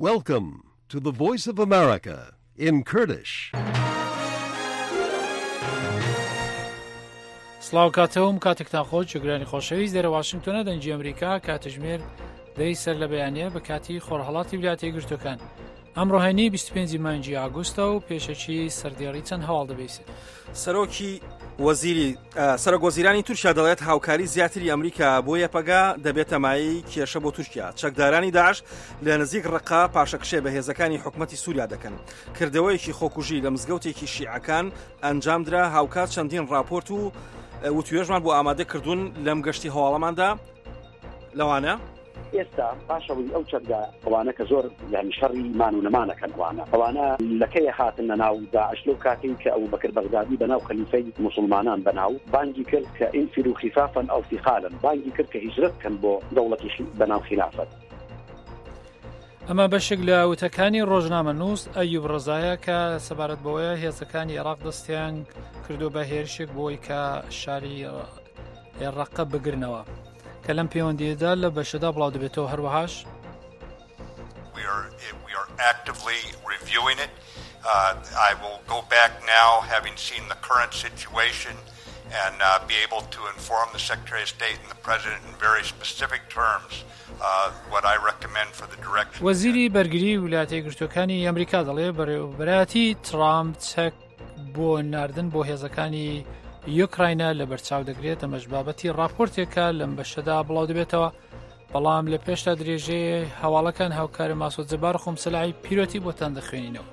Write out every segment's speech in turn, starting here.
Welcome to the Voice of America in Kurdish. سڵاو کاتەوەم کاتێکتان خۆش گرانی خۆشەویست دەرە واشنگتۆنە دەنجی ئەمریکا کاتژمێر دەی سەر لە بەیانیە بە کاتی خۆرهەڵاتی ویلایەتە یەکگرتووەکان ئەمڕۆهێنی 25 مانگی ئاگوستە و پێشەکی سەردێڕی چەند هەواڵ دەبێت. سەرۆک وەزیرانی تورکیا دەڵێت هاوکاری زیاتری ئەمریکا بۆ یەپەگا دەبێتە مایەی کێشە بۆ تورکیا. چەکدارانی داعش لە نزیک ڕقا پاشەکشێ بە هێزەکانی حکومەتی سووریا دەکەن. کردەوەیەکی خۆکوژی لە مزگەوتێکی شیعەکان ئەنجامدرا. هاوکات چەندین راپۆرت و وتوێژمان بۆ ئامادەکردوون لەم گەشتی هەواڵەماندا لەوانە ئێستا پاشەوەی ئەو چەکدا ئەوانە کە زۆر یانی شەڕی مان و نەمانەکەن ئەوانە لەکەیە هاتن ناو داعش لەو کاتێک کە ئەو بەکر بەغدادی بەناو خەلیفەی مسلمانان بەناو بانگی کرد کە ئینفروا خفافا ئەو ثقالا، بانگی کرد کە هیجرەت بکەن بۆ دەوڵەتی بەناو خلافەت. ئەمە بەشێک لە وتەکانی ڕۆژنامەنووس ئەیوب ڕەزایە کە سەبارەت بەوەیە هێزەکانی عێراق دەستیان کردو بە هێرشێک بۆی کە شاری ڕەقە بگرنەوە کە لەم پەیوەندیەدا لە بەشەدا بڵاو دەبێتەوە. هەروەهاش we are actively reviewing it. I will go back now, having seen the current situation, and be able to inform the Secretary of State and the President in very specific terms what I recommend for the direction. وەزیری بەرگری ویلایەتە یەکگرتووەکانی ئەمریکا دەڵێ بەرەبەراتی ترامپ چەک بۆ ناردن بۆ هێزەکانی یوکراینە لە بەرچاو دەگرێت. ئەمەش بابەتی راپۆرتێکە لەم بەشەدا بڵاو دەبێتەوە. بەڵام لە پێشتا درێژەیە هەواڵەکان هاوکارە ماسۆد جەبار خۆمسەلاحی پیرۆتی بۆتان دەخوێنینەوە.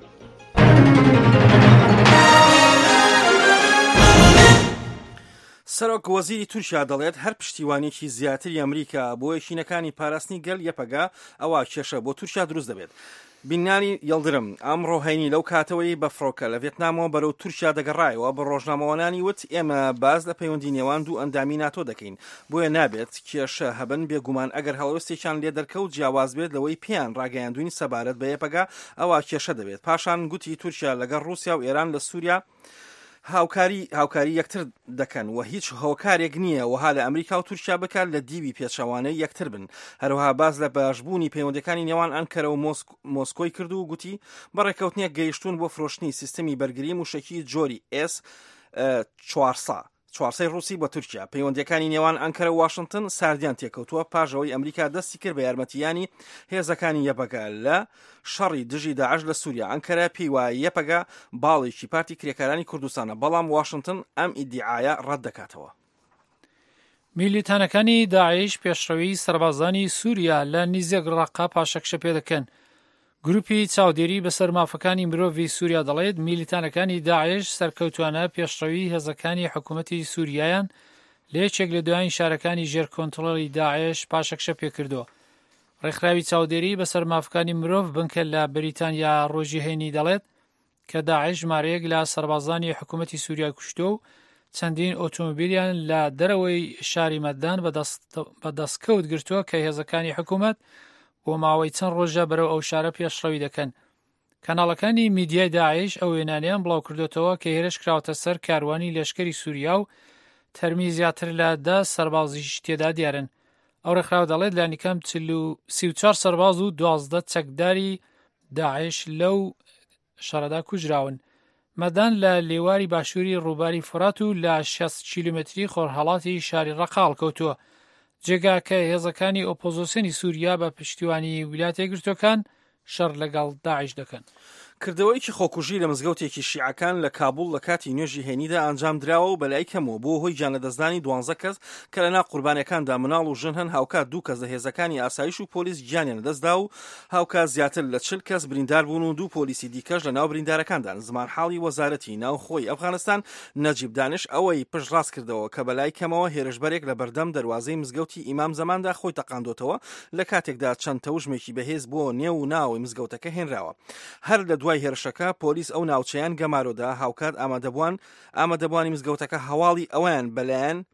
سەرۆک وەزیری تورکیا دەڵێت هەر پشتیوانێکی زیاتری ئەمریکا بۆ یەکینەکانی پاراستنی گەل یەپەگا ئەوە کێشە بۆ تورکیا دروست دەبێت. بینانی یەڵدرم ئەمڕۆهێنی لەو کاتەوەی بەفرۆکە لە ڤێتنامەوە بەرەو تورکیا دەگەڕایەوە بە ڕۆژنامەوانانی وت ئێمە باز لە پەیوەندی نێوان دوو ئەندامی ناتۆ دەکەین، بۆیە نابێت کێشە هەبن بێگومان ئەگەر هەڵوێستێکیان لێ دەرکەوت جیاواز بێت لەوەی پێیان ڕاگەیاندووی سەبارەت بە یەپەگا ئەوە کێشە دەبێت. پاشان گوتی تورکیا لەگەڵ رووسیا و ئێران لە سووریا هاوکاری یەکتر دەکەن و هیچ هۆکارێک نییە وها لە ئەمریکا و تورکیا بکات لە دیوی پێچەوانەی یەکتر بن. هەروەها باز لە باشبوونی پەیوەندەکانی نێوان ئەنکەرە و مۆسکۆی کرد و گوتی بەڕێکەوتنێک گەیشتون بۆ فرۆشتنی سیستەمی بەرگری موشکی جۆری S-400 رووسی بە تورکیا. پەیوەندەکانی نێوان ئەنکەرە و واشنگتن ساردیان تێکەوتووە پاژەوەی ئەمریکا دەستی کرد بە یارمەتیانی هێزەکانی یەپەگا لە شەڕی دژی داعش لە سووریا. ئەنکەرە پێی وایە یەپەگا باڵێکی پارتی کرێکارانی کوردستانە، بەڵام واشنگتن ئەم ئیدعایە ڕەت دەکاتەوە. میلیتانەکانی داعش پێشڕەوی سەربازانی سووریا لە نزیک ڕەقا پاشەکشە پێ دەکەن. گروپی چاودێری بەسەر مافەکانی مرۆڤی سووریا دەڵێت میلیتانەکانی داعش سەرکەوتوانە پێشڕەوی هێزەکانی حکوومەتی سووریایان لە یەکێک لە دوایین شارەکانی ژێر کۆنتڕۆڵی داعش پاشەکشە پێکردووە. ڕێکخراوی چاودێری بەسەر مافەکانی مرۆڤ بنکە لە بریتانیا ڕۆژی هەینی دەڵێت کە داعش ژمارەیەک لە سەربازانی حکوومەتی سووریا کوشتۆ و چەندین ئۆتۆمۆبیلیان لە دەرەوەی شاری مەدان بەدەستکەوت گرتووە کە هێزەکانی حکوومەت بۆ ماوەی چەند ڕۆژە بەرەو ئەو شارە پێشڕەوی دەکەن. کەناڵەکانی میدیای داعش ئەو وێنانیان بڵاو کردوێتەوە کە هێرش کراوەتە سەر کاروانی لەشکری سووریا و تەرمی زیاتر لە 10 سەربازیش تێدا دیارن. ئەو ڕێکخراو دەڵێت لانیکەم 34 سەرباز و 12 چەکداری داعش لەو شەڕەدا کوژراون. مەدان لە لێواری باشووری ڕووباری فورات و لە 60 کیلومتری خۆرهەڵاتی شاری ڕەقاڵ کەوتووە، جێگا کە هێزەکانی ئۆپۆزیسیۆنی سووریا بە پشتیوانی ویلایەتە یەکگرتووەکان شەڕ لەگەڵ داعش دەکەن. کردەوەیکی خۆکوژی لە مزگەوتێکی شیعەکان لە کابوڵ لە کاتی نوێژی هێنیدا ئەنجام درراوە و بەلای کەمەوە بۆ هۆی جانەدەستدانی 12 کەس کە لەناو قوربانیەکاندا مناڵ و ژن هەن. هاوکات 2 کەس لە هێزەکانی ئاسایش و پۆلیس گیانیان لەدەستدا و هاوکات زیاتر لە 40 کەس بریندار بوون و 2 پۆلیسی دیکەش لە ناو بریندارەکاندان. زمانحاڵی وەزارەتی ناوخۆی ئەفغانستان نەجیب دانش ئەوەی پشت ڕاست کردەوە کە بەلای کەمەوە هێرشبەرێک لە بەردەم دەواازەی مزگەوتی ئیمام زەماندا خۆی تەقاندۆتەوە لە کاتێکدا چەند تەوژمێکی بەهێز بۆ نێو و ناوی مزگەوتەکە هێنراوە. هەر لە دوای هێرشەکە پۆلیس ئەو ناوچەیان گەمارۆدا هاوکات ئامادەبوانی مزگەوتەکە هەواڵی ئەویان بەلایەن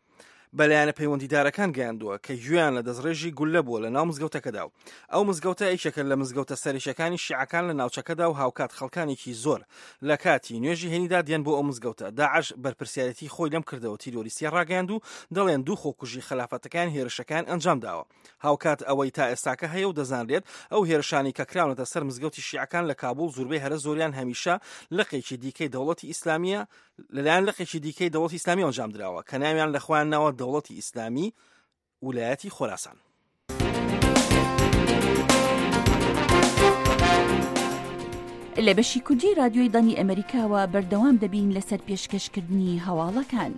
بەلایەنە پەیوەندیدارەکان گەیاندووە کە گوێیان لە دەستڕێژی گولە بووە لە ناو مزگەوتەکەدا و ئەو مزگەوتە یەکێکە لە مزگەوتە سەرێکیەکانی شیعەکان لە ناوچەکەدا و هاوکات خەڵکانێکی زۆر لە کاتی نوێژی هێنیدا دێن بۆ ئەو مزگەوتە. داعش بەرپرسیارەتی خۆی لەم کردەوە تیرۆریستی ڕاگەیاند و دەڵێن دوو خۆکوژی خلافەتەکان هێرشەکان ئەنجام داوە. هاوکات ئەوەی تا ئێستاکە هەیە و دەزانرێت ئەو هێرشانی کە کراونەتە سەر مزگەوتی شیعەکان لە کابوڵ زۆربەی هەرە زۆریان هەمیشە لەقێکی دیکەی دەوڵەتی ئیسلامیە لەلایەن لەقێکی دیکەی دەوڵەتی ئیسلامی ئەنجام درراوە کە ناویان لە خۆیان ناوە دەوڵەتی ئیسلامی ویلایەتی خۆراسان. لە بەشی کوردی رادیۆی دانی ئەمریکاوە بەردەوام دەبین لەسەر پێشکەشکردنی هەواڵەکان.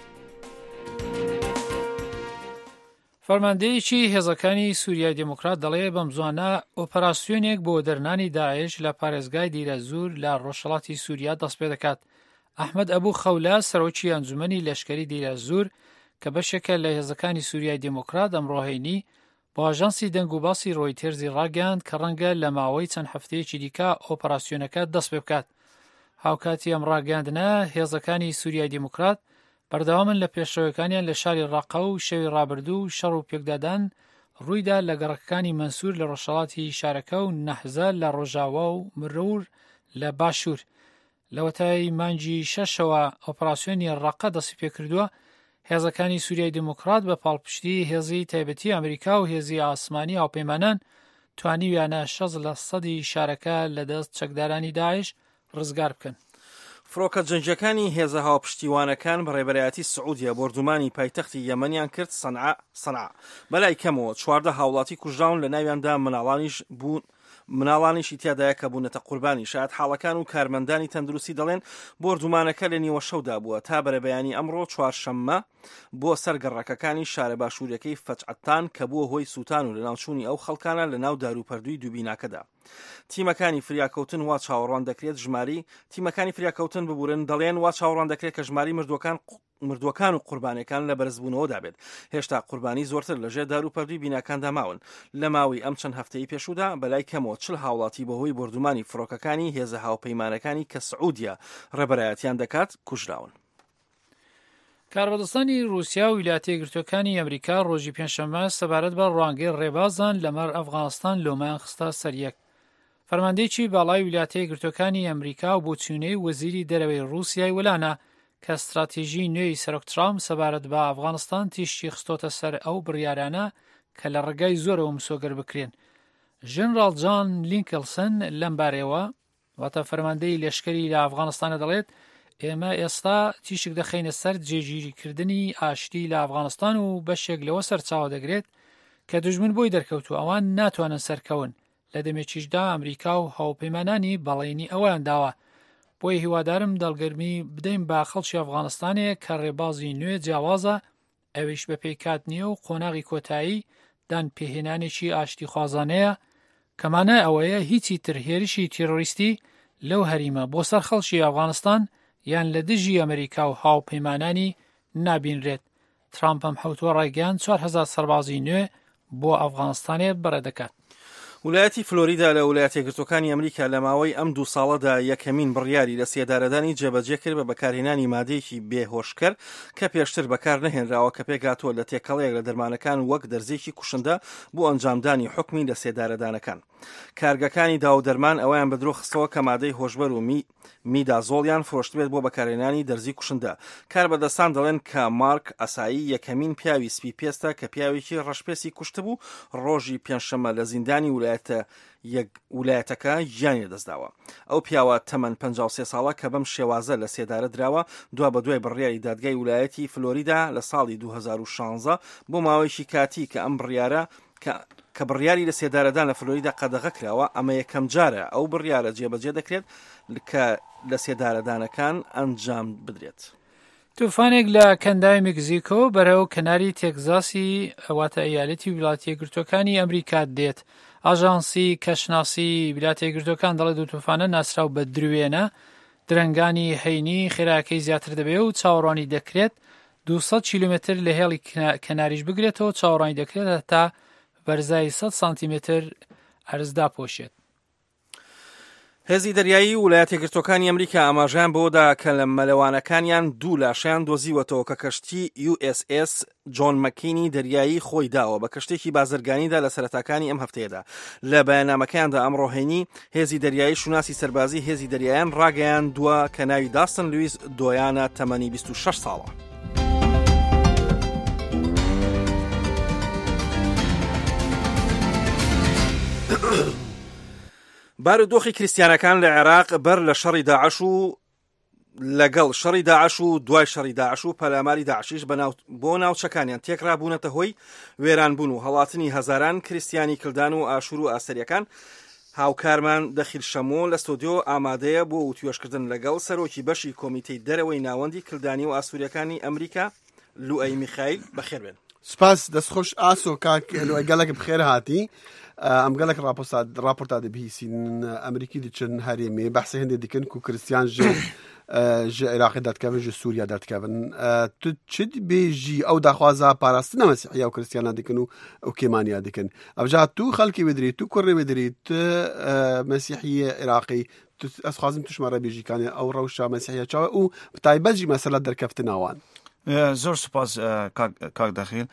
فەرماندەیەکی هێزەکانی سووریای دموکرات دەڵێ بەم زوانە ئۆپەراسیۆنێک بۆ دەرنانی داعش لە پارێزگای دیرەزور لە ڕۆژهەڵاتی سووریا دەست پێ دەکات. ئەحمەد ئەبوو خەولە سەرۆکی ئەنجومەنی لەشکری دیرەزور کە بەشێکە لە هێزەکانی سووریای دموکرات ئەمڕۆهێنی بۆ ئاژانسی دەنگ و باسی ڕۆیتێرزی ڕاگەیاند کە ڕەنگە لە ماوەی چەند هەفتەیەکی دیکە ئۆپەراسیۆنەکە دەست پێ بکات. هاوکاتی ئەم ڕاگەاندنە هێزەکانی سووریای دموکرات بەردەوامن لە پێشڕەوەکانیان لە شاری ڕاقە و شەوی ڕابردوو شەڕ و پێکدادان ڕوویدا لە گەڕەکەکانی مەنسوور لە ڕۆژهەڵاتی شارەکە و نەحزە لە ڕۆژاوا و مرۆور لە باشوور. لە وەتای مانگی شەشەوە ئۆپەراسیۆنی ڕاقە دەستی پێکردووە. هێزەکانی سووریای دموکرات بە پاڵپشتی هێزی تایبەتی ئەمریکا و هێزی ئاسمانی هاوپەیمانان توانیویانە 60% شارەکە لەدەست چەکدارانی داعش ڕزگار بکەن. فڕۆکە جەنگیەکانی هێزە هاوپشتیوانەکان بەڕێبەرایەتی سعودیە بۆردومانی پایتەختی یەمەنیان کرد سەنعا. بەلای کەمەوە 14 هاوڵاتی کوژراون لە ناویاندا مناڵانیشی تیادایە کە بوونەتە قوربانی. شایەت حاڵەکان و کارمەندانی تەندروستی دەڵێن بۆردومانەکە لە نیوە شەودا بووە تا بەرەبەیانی ئەمڕۆ چوارشەممە بۆ سەرگەڕەکەکانی شارە باشوورەکەی فەجعەتان کە بووە هۆی سووتان و لەناوچوونی ئەو خەڵکانە لە ناو داروپەردووی دووبیناکەدا. تیمەکانی فریاکەوتن وا چاوەڕوان دەکرێت ژماری تیمەکانی فریاکەوتن ببورن دەڵێن وا چاوەڕوان دەکرێت کە ژماری مردووەکان و قوربانەکان لە بەرزبوونەوە دابێت. هێشتا قوربانی زۆرتر لەژێر داروپەردووی بیناکاندا ماون. لە ماوەی ئەم چەند هەفتەی پێشوودا بەلای کەمەوە 40 هاوڵاتی بەهۆی بردومانی فڕۆکەکانی هێزە هاوپەیمانەکانی کە سعودیە ڕێبەرایەتیان دەکات کوژراون. کاربەدەستانی رووسیا و ویلایەتە یەکگرتووەکانی ئەمریکا ڕۆژی پێنجشەممە سەبارەت بە ڕوانگەی ڕێبازان لەمەر ئەفغانستان لۆمایان خستە سەریەک. فەرماندەیەکی باڵای ویلایەتە یەکگرتووەکانی ئەمریکا و بۆچوونەی وەزیری دەرەوەی رووسیای وەلانە کە استراتیژی نوێی سەرۆک ترامپ سەبارەت بە ئەفغانستان تیشتی خستۆتە سەر ئەو بڕیارانە کە لە ڕێگای زۆرەوە مسۆگەر بکرێن. ژنرال جان لینکلسن لەم بارەوە واتە فەرماندەی لەشکری لە ئەفغانستانە دەڵێت ئێمە ئێستا تیشک دەخینە سەر جێگیریکردنی ئاشتی لە ئەفغانستان و بەشێک لەوە سەرچاوە دەگرێت کە دوژمن بۆی دەرکەوتو ئەوان ناتوانن سەرکەون. لە دەمێکیشدا ئەمریکا و هاوپەیمانانی بەڵێنی ئەویان داوە. بۆی هیوادارم دڵگەرمی بدەین با خەڵکی ئەفغانستانەیە کە ڕێبازی نوێ جیاوازە ئەویش بە پێکات نییە و قۆناغی کۆتایی دان پێهێنانێکی ئاشتی خوازانەیە کەمانە ئەوەیە هیچی تر هێرشی تیرۆریستی لەو هەریمە بۆ سەر خەڵکی ئەفغانستان یان لە دژی ئەمریکا و هاوپەیمانانی نابینرێت. ترامپم حوتوە ڕایگەیاند 4000 سەربازی نوێ بۆ ئەفغانستانێ بەڕێدەکات. ویلایەتی فلۆریدا لە ویلایەتە یەکگرتووەکانی ئەمریکا لە ماوەی ئەم 2 ساڵەدا یەکەمین بڕیاری لە سێدارەدانی جێبەجێ کرد بە بەکارهێنانی مادەیەکی بێهۆشکەر کە پێشتر بەکار نەهێنراوە کە پێکهاتووە لە تێکەڵەیەک لە دەرمانەکان وەک دەرزێکی کوشندە بۆ ئەنجامدانی حکمی لە سێدارەدانەکان. کارگەکانی داودەرمان ئەویان بەدرۆ خستەوە کە مادەی هۆشبەر و میدازۆڵیان فرۆشتبێت بۆ بەکارهێنانی دەرزی کوشندە. کاربەدەستان دەڵێن کە مارک ئەسایی یەکەمین پیاوی سپی پێستە کە پیاوێکی ڕەشپێسی کوشتبوو ڕۆژی پێنجشەممە لە زیندانی ویلایەتەکە ژیانی دەستداوە. ئەو پیاوە تەمەن 53 ساڵە کە بەم شێوازە لە سێدارە دراوە دوا بە دوای بڕیاری دادگای ویلایەتی فلۆریدا لە ساڵی 2016 بۆ ماوەیەکی کاتی کە ئەم بڕیارە کە بڕیاری لە سێدارەدان لە فلۆریدا قەدەغە کراوە. ئەمە یەکەم جارە ئەو بڕیارە جێبەجێ دەکرێت کە لە سێدارەدانەکان ئەنجام بدرێت. توفانێک لە کەندای مکزیکۆ بەرەو کەناری تێکزاسی ئەواتە ئەیالەتی ویلایەتە یەکگرتووەکانی ئەمریکا دێت. ئاژانسی کەشناسی ویلایەتە یەکگرتووەکان دەڵێت دوو توفانە ناسراو بە درێنە درەنگانی هەینی خێراکەی زیاتر دەبێت و چاوەڕوانی دەکرێت 200 کیلومتر لە هێڵی کەناریش بگرێتەوە چاوەڕوانی دەکرێت تا بەرزای 100 سانتیمتر ئەرزدا پۆشێت. هێزی دەریایی ویلایەتە یەکگرتووەکانی ئەمریکا ئاماژیان بۆدا کە لە مەلەوانەکانیان دوو لاشیان دۆزیوەتەوە کە کەشتی USS جۆن مەکینی دەریایی خۆی داوە بە کەشتێکی بازرگانیدا لە سەرەتاکانی ئەم هەفتەیەدا. لە بەیاننامەکەیاندا ئەمڕۆهێنی هێزی دەریایی شوناسی سەربازی هێزی دەریایان ڕاگەیان دووە کە ناوی داستن لویس دۆیانە تەمەنی 26 ساڵە. بارودۆخی کریسیانەکان لە عێراق بەر لە شەڕی داعش و لەگەڵ شەڕی داعش و دوای شەڕی داعش و پەلاماری داعشیش بۆ ناوچەکانیان تێکرا بوونەتە هۆی وێرانبوون و هەڵاتنی هەزاران کریسیانی کلدان و ئاشور و ئاسەریەکان. هاوکارمان دەخیل شەمۆ لە ستۆدیۆ ئامادەیە بۆ وتوێشکردن لەگەڵ سەرۆکی بەشی کۆمیتەی دەرەوەی ناوەندی کلدانی و ئاسووریەکانی ئەمریکا لوئەی میخایل بەخێربێن. سپاس دەستخۆش ئاسۆ کاک لوئەی گەلێک بخێر هاتی. ئەم گەلێک راپۆرتا دەبیسین ئەمریکی دیچن هەرێمێ بەحسی هەندێک دیکەن و کریسیان ji Iraqê derdikevin ji Sûriya derdikevin. Tu çi dibêjî ew daxwaza parastina Mesîhiya û Kristiyana dikin û kêmaniya dikin. Ev jî tu xelkê wê dirî, tu kurê wê dirî, tu Mesîhiyê Iraqî, tu ez xwazim tu ji me re bêjî kanê ew rewşa Mesîhiya çawa û bi taybet jî mesela derkeftina wan. زۆر سوپاس کاک دەخیل.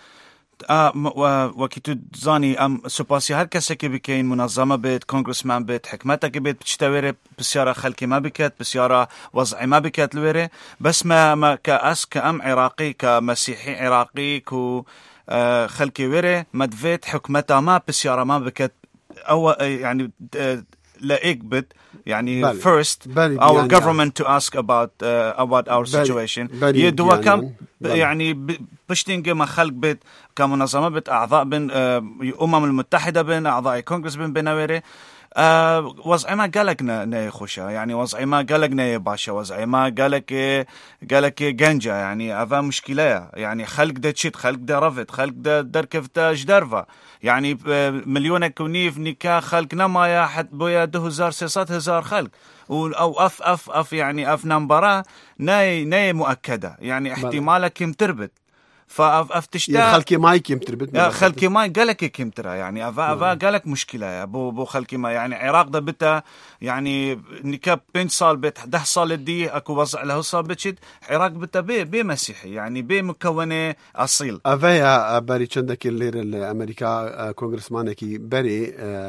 وەکی تو زانی ئەم سوپاسی هەر کەسێکی بکەین منەظەمە بێت کۆنگرسمان بێت حکومەتێکی بێت بچتە وێرێ پرسیارە خەڵکی ما بکات پرسیارە وەزعی ما بکات لێرێ بەس کە ئەس کە ئەم عێراقی کە مەسیحی عێراقی و خەڵکی وێرێ مەدوێت حکومەتە ما پرسیارە ما بکات ئەوە یعنی لەئێک بێت يعني first our government to ask about our situation يدوكم يعني بشتينجي ما خلق بيت كمنظمة بيت أعضاء بين المتحدة بين أعضاء كونغرس بين بناويري وضعي ما قالك نخوشة يعني وضعي ما قالك نباشا وضعي ما قالك جنجا يعني هذا مشكلة يعني خلق ده تشيت خلق ده رفض خلق ده دركف ده جدرفة يعني مليون كونيف نكا خلق نمايا حد بويا 2,000 خلق أو أف يعني أف نمبرة ناي مؤكدة يعني احتمالك كم تربط فافتشتا خلكي ماي كيم تربط خلكي ماي قالك كيم ترى يعني افا قالك مشكله يا بو خلكي ماي يعني عراق ده بتا يعني نكاب 20 صال بيت 11 صال دي اكو وضع له صال بتشد عراق بتا بي مسيحي يعني بي مكونه اصيل افيا بري چندك اللي امريكا كونغرسمانكي بري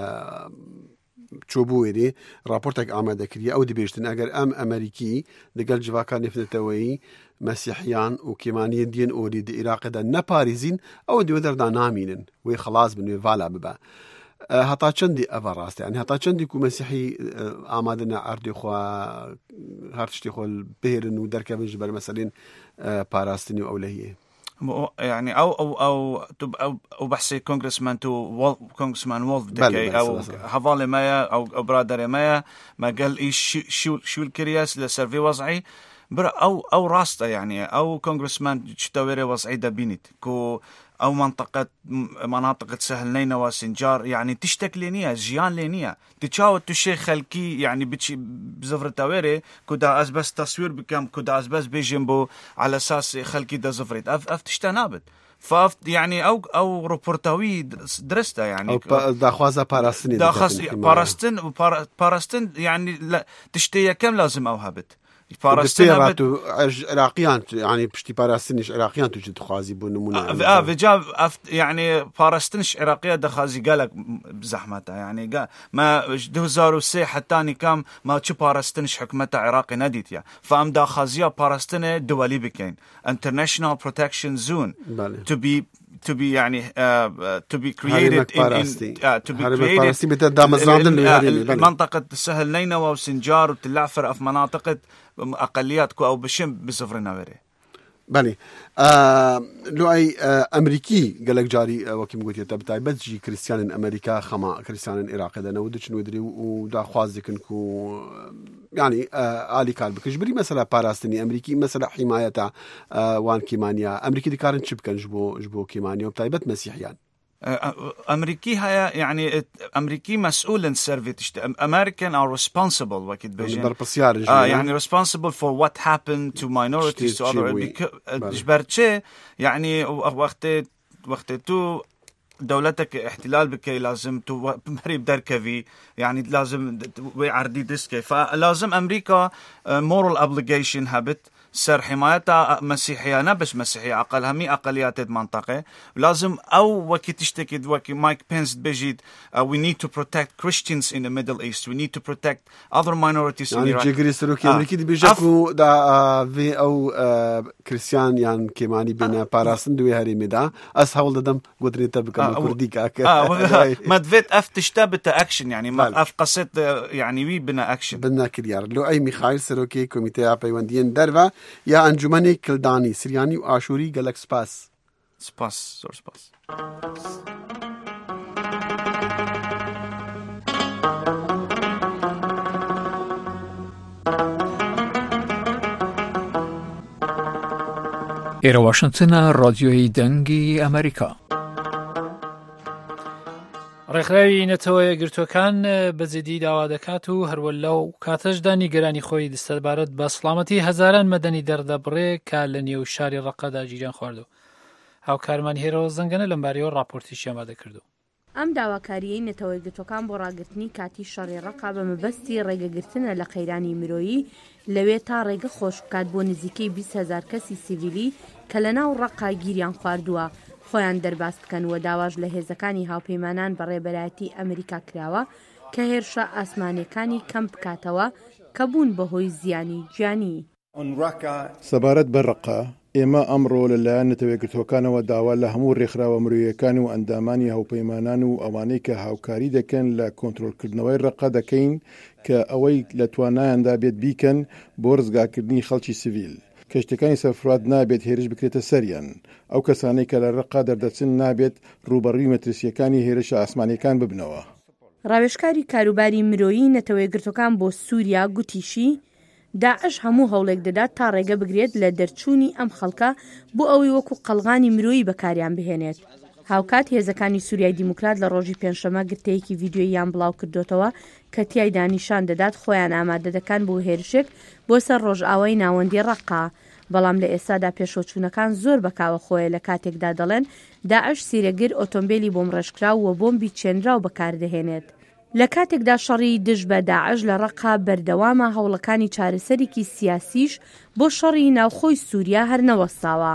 چۆبووێری راپۆرتێک ئامادە کردی ئەو دەبێشتن ئەگەر ئەم ئەمریکی لەگەڵ جوواکان نێفتەوەی مەسیحیان و کێمانیە دیێن ئۆری دی عێراقدا نەپارێزین ئەو دوێ دەردا نامینن وێ خلاص بن وێ ڤالا ببە هەتا چەندی ئەڤە ڕاستە یعنی هەتا چەندی و مەسیحی ئامادەنە ئەردی خوا هەر تشتی خۆ بهێرن و دەرکەون ji ber meselên پاراستنی و ئەو لەهیە يعني او بحثي كونغرسمان وولف دكي او حوالي مايا او برادر مايا ما قال ايش شو الكرياس لسيرفي وضعي او راسته يعني او كونغرسمان تشتوري وضعي دبينت كو او مناطق سهل نينوى سنجار يعني تشتك لينيا جيان لينيا تشاو تشي خلكي يعني بزفر تاويري كودا أزبس تصوير بكم كودا أزبس بيجنبو على أساس خلكي دا زفريت أف تشتنابت فاف يعني او روبورتاوي درسته يعني داخوازا باراستني باراستن يعني لا تشتيه كم لازم اوهبت باراستن عراقيان يعني بشتي باراستنش عراقيان توجد خوازي بنمونه فجاب يعني باراستنش عراقيه دخازي قالك بزحمته يعني قال ما 2003 حتى كم ما تشي باراستنش حكمته عراقي نديتيا فام داخازيا باراستنه دولي بكين international protection zone to be يعني to be created to be created منطقة سهل نينوى وسنجار وتلعفر في مناطق أقليات أو بشم بسفرنا وري بله لوای امریکی گلک جاری وکیم گویی تبتای بدجی کریستیان امریکا خما کریستیان عراق دنا ودچن ودری و دا خواز دکن کو يعني آلی کار بکش بری مثلا پاراستنی امریکی مثلا حمایت وان کیمانیا امریکی دکارن چی بکن جبو کیمانیا و تایبت مسیحیان أمريكي هيا يعني أمريكي مسؤول عن سيرفيت American are responsible وكيد بيجين يعني responsible for what happened to minorities to other جبرتشي يعني وقت تو دولتك احتلال بكي لازم تمريب دركفي يعني لازم عردي ديسكي فلازم أمريكا moral obligation هبت سر حمايتها مسيحية نبش مسيحية أقلها مي أقليات المنطقة لازم أو وكي تشتكي وكي مايك بينس بيجيد we need to protect Christians in the Middle East we need to protect other minorities يعني جيجري سروكي أمريكي دي بيجاكو دا في أو كريستيان يعني كماني بين باراسن دوي هاري ميدا أسهل دم قدرني تبقى كردي كاك ما دفيت تشتبت أكشن يعني ما قصت يعني وي بنا أكشن بنا كريار لو أي ميخائيل سروكي كوميتي بيوندين دربا يا أنجمني كلداني سرياني وآشوري قالك سباس سور سباس ئێرە واشنگتنە ڕادیۆی دەنگی ئەمریکا. ڕێکخراوی نەتەوەیە گرتوەکان بەجددی داوا دەکات و هەروەها و کاتەشدا نیگەرانی خۆی دەستەبارەت بە سڵامەتی هەزاران مەدەنی دەردەبڕێ کە لە نێو شاری ڕەقەدا گیریان خواردو. هاوکارمان هێرەوە زەنگەنە لەمبارەوە راپۆرتیشی ئامادە کردو. ئەم داواکاریەی نەتەوەی گرتوەکان بۆ ڕاگررتنی کاتی شەڕی ڕەقا بە مەبەستی ڕێگەگرتنە لە قەیرانی مرۆیی لەوێ تا ڕێگە خۆش بکات بۆ نزیکەی 20,000 کەسی سیڤیلی کە لە ناو ڕەقا گیریان خواردووە خۆیان دەرباز بکەن و داواژ لە هێزەکانی هاوپەیمانان بە ڕێبەرایەتی ئەمریکا کراوە کە هێرشە ئاسمانیەکانی کەم بکاتەوە کە بوون بەهۆی زیانی گیانی. سەبارەت بە ڕەقا ئێمە ئەمڕۆ لەلایەن نەتەوەیەکگرتوەکانەوە داوا لە هەموو ڕێکخراوە مرۆییەکان و ئەندامانی هاوپەیمانان و ئەوانەی کە هاوکاری دەکەن لە کۆنتڕۆلکردنەوەی ڕەقا دەکەین کە ئەوەی لە توانایاندا بێت بیکەن بۆ ڕزگارکردنی خەڵکی سیڤیل. کەشتەکانی سەرفراد نابێت هێرش بکرێتە سەریان. ئەو کەسانەی کە لە ڕەقا دەردەچن نابێت ڕوبەڕووی مەترسیەکانی هێرشە ئاسمانیەکان ببنەوە. ڕاوێژکاری کاروباری مرۆیی نەتەوەیەکگرتوەکان بۆ سووریا گوتیشی داعش هەموو هەوڵێک دەدات تا ڕێگە بگرێت لە دەرچوونی ئەم خەڵکە بۆ ئەوەی وەکو قەڵغانی مرۆیی بەکاریان بهێنێت. هاوکات هێزەکانی سووریای دیموکرات لە ڕۆژی پێنجشەمە گرتەیەکی ڤیدیۆییان بڵاو کردوتەوە کە تیایدا نیشان دەدات خۆیان ئامادە دەکەن بۆ هێرشێک بۆ سەر ڕۆژئاوای ناوەندی ڕەقا. بەڵام لە ئێستادا پێشۆچوونەکان زۆر بەکاوە خۆیە لە کاتێکدا دەڵێن داعش سیرەگر ئۆتۆمبیلی بۆم ڕێژکراو و بۆمبی چێنراو بەکاردەهێنێت. لە کاتێکدا شەڕی دژ بە داعش لە ڕەقا بەردەوامە هەوڵەکانی چارەسەرێکی سیاسیش بۆ شەڕی ناوخۆی سووریا هەر نەوەستاوە.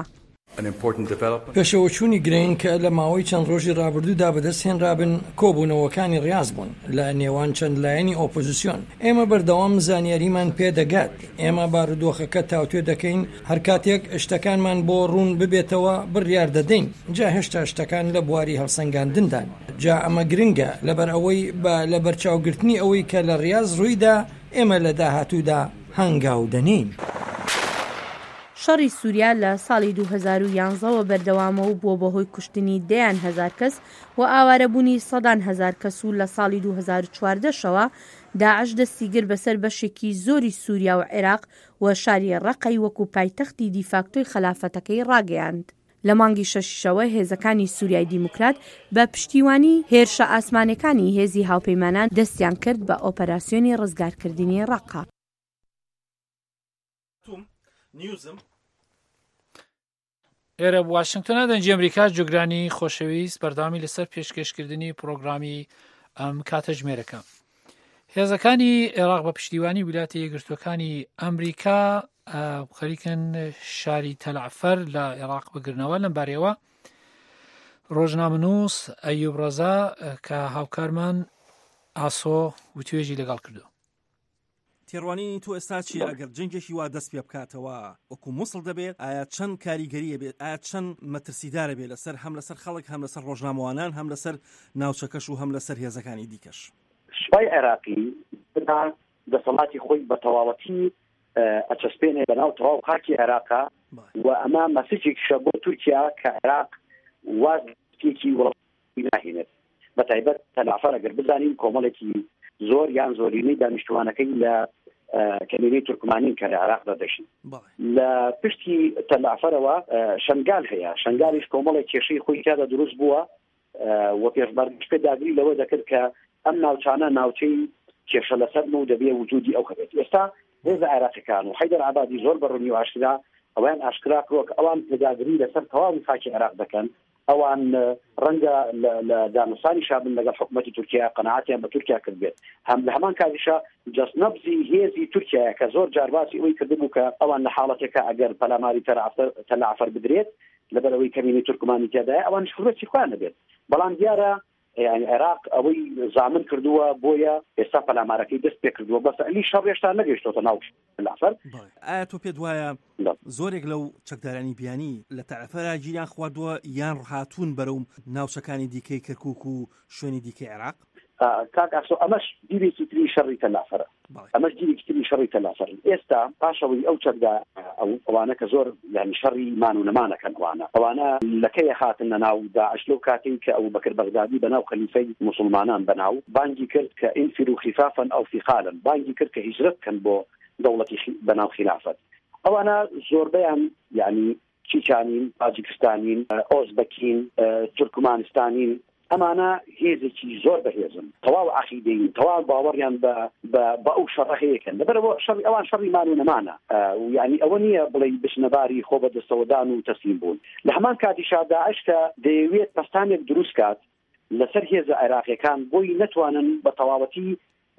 پێشەوەچوونی گرنگ کە لە ماوەی چەند ڕۆژی ڕابردوودا بەدەست هێنرابن کۆبوونەوەکانی ڕاز بوون لە نێوان چەند لایەنی ئۆپۆزیسیۆن. ئێمە بەردەوام زانیاریمان پێدەگات ئێمە بارودۆخەکە تاوتوێ دەکەین هەر کاتێک شتەکانمان بۆ ڕوون ببێتەوە بڕیار دەدەین جا هێشتا شتەکان لە بواری هەڵسەنگاندندان. جا ئەمە گرنگە لەبەر ئەوەی لە بەرچاوگرتنی ئەوەی کە لە ڕاز ڕوویدا ئێمە لە داهاتوودا هەنگاو دەنین. شەڕی سووریا لە ساڵی 2011ەوە بەردەوامە و بووە بەهۆی کوشتنی 10,000 کەس و ئاوارەبوونی 100,000 کەس و لە ساڵی 2014شەوە داعش دەستی گر بەسەر بەشێکی زۆری سووریا و عێراق و شاری ڕەقەی وەکو پایتەختی دیفاکتۆی خلافەتەکەی ڕاگەیاند. لە مانگی شەشەوە هێزەکانی سووریای دیموکرات بە پشتیوانی هێرشە ئاسمانەکانی هێزی هاوپەیمانان دەستیان کرد بە ئۆپەراسیۆنی ڕزگارکردنی ڕەقا. ئێرە واشنگتنە دەنگی ئەمریکا جوگرانی خۆشەویست بەرداوامی لەسەر پێشکەشکردنی پرۆگرامی ئەم کاتەژمێرەکە. هێزەکانی عێراق بە پشتیوانی ویلایەتە یەکگرتووەکانی ئەمریکا خەریکن شاری تەلعفەر لە عێراق بگرنەوە لەمبارەیەوە ڕۆژنامەنووس ئەیوب ڕەزا کە هاوکارمان ئاسۆ وتوێژی لەگەڵ کردو. تێڕوانی تۆ ئێستا چی ئەگەر جنگێکی وا دەست پێ بکاتەوە وەکو مووسڵ دەبێت ئایا چەند کاریگەریە بێت ئایا چەند مەترسیدارە بێت لەسەر هەم لەسەر خەڵک هەم لەسەر ڕۆژنامەوانان هەم لەسەر ناوچەکەش و هەم لەسەر هێزەکانی دیکەش. سوپای عێراقی بنا دەسەڵاتی خۆی بە تەواوەتی ئەچەسپێنێ بەناو تەواو خاکی عێراقا و ئەمە مەسیجێکیشە بۆ تورکیا کە عێراق وازێکی وڵاتی ناهێنێت بەتایبەت تەلعفەر ئەگەر بزانین کۆمەڵێکی زۆر یان زۆرینەی دانیشتوانەکەی لە کەمینەی تورکمانین کە لە عێراقدا دەشین. لە پشتی تەلعفەرەوە شەنگال هەیە شەنگالیش کۆمەڵێک کێشەی خۆی تیادا دروست بووە و پێشبەرگەشت داگری لەوە دەکرد کە ئەم ناوچانە ناوچەی کێشە لەسەر و دەبێ وجودی ئەو هەبێت. ئێستا هێزە عێراقیەکان و حەیدەر عەبادی زۆر بەڕوونی و ئاشکرا ئەویان ئاشکرا کڕۆک ئەوان پێداگری لەسەر تەواوی خاکی عێراق دەکەن ئەوان ڕەنگە لە دانوستانی شابن لەگەڵ حکوومەتی تورکیا قەناعەتیان بە تورکیا کرد بێت هەم لە هەمان کاتیشا جەستنەبزی هێزی تورکیا کە زۆر جارباسی ئەوەی کردبوو کە ئەوان لە حاڵەتێکە ئەگەر پەلاماری تەلعفەر بدرێت لەبەرەوەی کەمینی تورکمانی تیادایە ئەوانش خورەتی خوان نەبێت بەڵام دیارە يعني عراق ئەوەی زامن کردووە بۆیە ئێستا پەلامارەکەی دەست پێ کردووە بەس ئەلی شەڕێشتا نەگەیشتۆتە ناو لەعفەر. ئایا تۆ پێت وایە زۆرێک لەو چەکدارانی بیانی لە تەعفەرە گیریان خواردووە یان ڕهاتوون بەرەو ناوچەکانی دیکەی کەرکووک و شوێنی دیکەی عێراق؟ کاک ئاسۆ ئەمەش دیوێکی تری شەڕی تەلافەرە، ئەمەش دیوێکی تری شەڕی تەلافەر. ئێستا پاشەوەی ئەو چەکدا ئەوانە کە زۆر یعنی شەڕی مان و نەمانەکەن ئەوانە لەکەی هاتن ناو داعش لەو کاتێک کە ئەو بەکر بەغدادی بەناو خەلیفەی مسلمانان بەناو بانگی کرد کە ئینفروا خفافا ئەو ثقالا، بانگی کرد کە هیجرەت بکەن بۆ دەوڵەتی بەناو خلافەت. ئەوانە زۆربەیان یعنی چیچانین، تاجیکستانین، ئۆزبەکین، تورکمانستانین، ئەمانە هێزێکی زۆر بەهێزن، تەواو عەقیدەین، تەواو باوەڕیان بە ئەو شەڕە هەیەکەن. لەبەرەوە شەڕی ئەوان شەڕی مان و نەمانە، یعنی ئەوە نییە بڵێ بچنەباری خۆ بە دەستەوەدان و تەسلیم بوون. لە هەمان کاتیشا داعش کە دەیەوێت پەستانێک دروست کات لەسەر هێزە عێراقیەکان بۆی نەتوانن بە تەواوەتی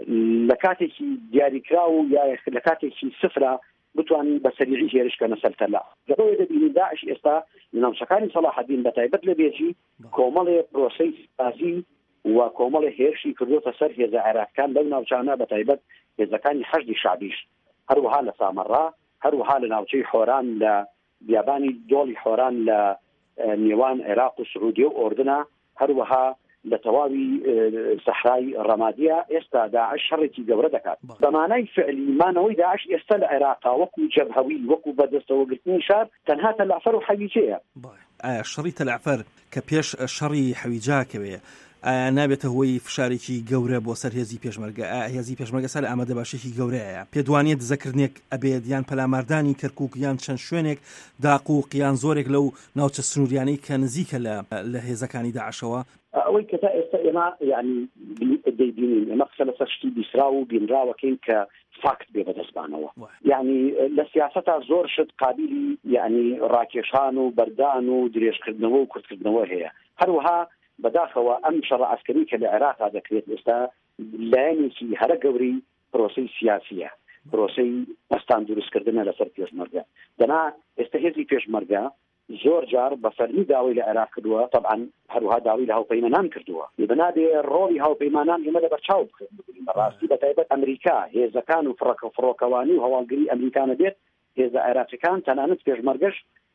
لە کاتێکی دیاریکرا و یا لە کاتێکی سفرە بتوانین بە سەریعی هێرشکەنە سەر تەلا. لەبەوەی دەبینی داعش ئێستا لە ناوچەکانی سەلاح الدین بەتایبەت لە بێجی کۆمەڵێ پرۆسەی سازی و کۆمەڵێ هێرشی کردوتە سەر هێزە عێراقیەکان لەو ناوچانە بەتایبەت هێزەکانی حەشدی شعبیش، هەروەها لە سامەڕا، هەروەها لە ناوچەی حۆران لە بیابانی دۆڵی حۆران لە نێوان عێراق و سعودیە و ئۆردنە، هەروەها لە تەواوی سەحرای ڕەمادیە. ئێستا داعش شەڕێکی گەورە دەکات بەمانای فعلی مانەوەی داعش ئێستا لە عێراقا وەکو جەبهەوی وەکو بەدەستەوەگرتنی شار تەنها تەلعفەر و حەویجەیە. ئایا شەڕی تەلعفەر کە پێش شەڕی حەویجاکەوێ ئایا نابێتە هۆی فشارێکی گەورە بۆ سەر هێزی پێشمەرگە؟ هێزی پێشمەرگە سەر ئامادە باشێکی گەورەیە، پێدوانێت دزەکردنێک ئەبێت یان پەلاماردانی کەرکووک یان چەند شوێنێک داقووق یان زۆرێک لەو ناوچە سنووریانەی کە نزیکە لە هێزەکانی داعشەوە؟ ئەوەی کە تا ئێستا ئێمە یعنی دەیبینین ئێمە قسە لەسەر شتی بیسرا و بینراوەکەین کە فاکت بێ بەدەستبانەوە، یعنی لە سیاسەتا زۆر شت قابلی یعنی ڕاکێشان و بەردان و درێژکردنەوە و کورتکردنەوە هەیە. هەروەها بەداخەوە ئەم شەڕە عەسکەری کە لە عێراقا دەکرێت ئێستا لایەنێکی هەرە گەورەی پرۆسەی سیاسیە، پرۆسەی پەستان دروستکردنە لەسەر پێشمەرگە. دەنا ئێستا هێزی پێشمەرگە زۆر جار بە فەرمی داوای لە عێراق کردووە، طبعا هەروەها داوای لە هاوپەیمانان کردووە. بنابێ ڕۆڵی هاوپەیمانان ئێمە لەبەرچاو بخەین بەڕاستی بەتایبەت ئەمریکا هێزەکان و فڕۆکەوانی و هەواڵگری ئەمریکانە بێت هێزە عێراقیەکان تەنانەت پێشمەرگەش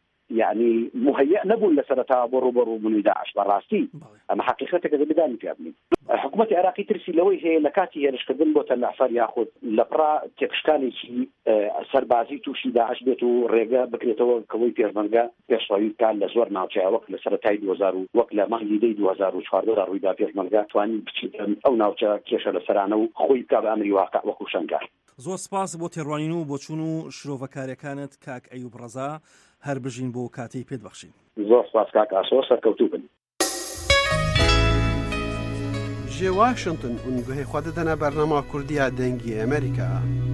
يعني مهيئ نبول لسرتا برو من داعش براسي اما حقيقتك اذا بداني في ابني حكومه العراقيه ترسي لوي هي لكاتي هي لشكدن بوت العفار ياخذ لبرا تكشكاني شي سربازي توشي داعش بيتو ريغا بكريتو كوي بيرمنغا بيشوي كان لزور ناوچا وقت لسرتاي 2000 وقت لمهدي 2004 رويدا بيرمنغا تواني بچي او ناوچا كيشه لسرانو خوي كاب امري واقع وكو شنگار. زۆر سپاس بۆ تێڕوانین و بۆ چوون و شرۆڤەکاریەکانت کاک ئەیوب ڕەزا، هەر بژین بۆ کاتەی پێت بەخشین. زۆر سپاس کاک ئاسۆ، سەرکەوتوو بن. جێ واشنگتن ئونگوهەی خوا دەدەنە بەرنامە کوردیە دەنگی ئەمریکا.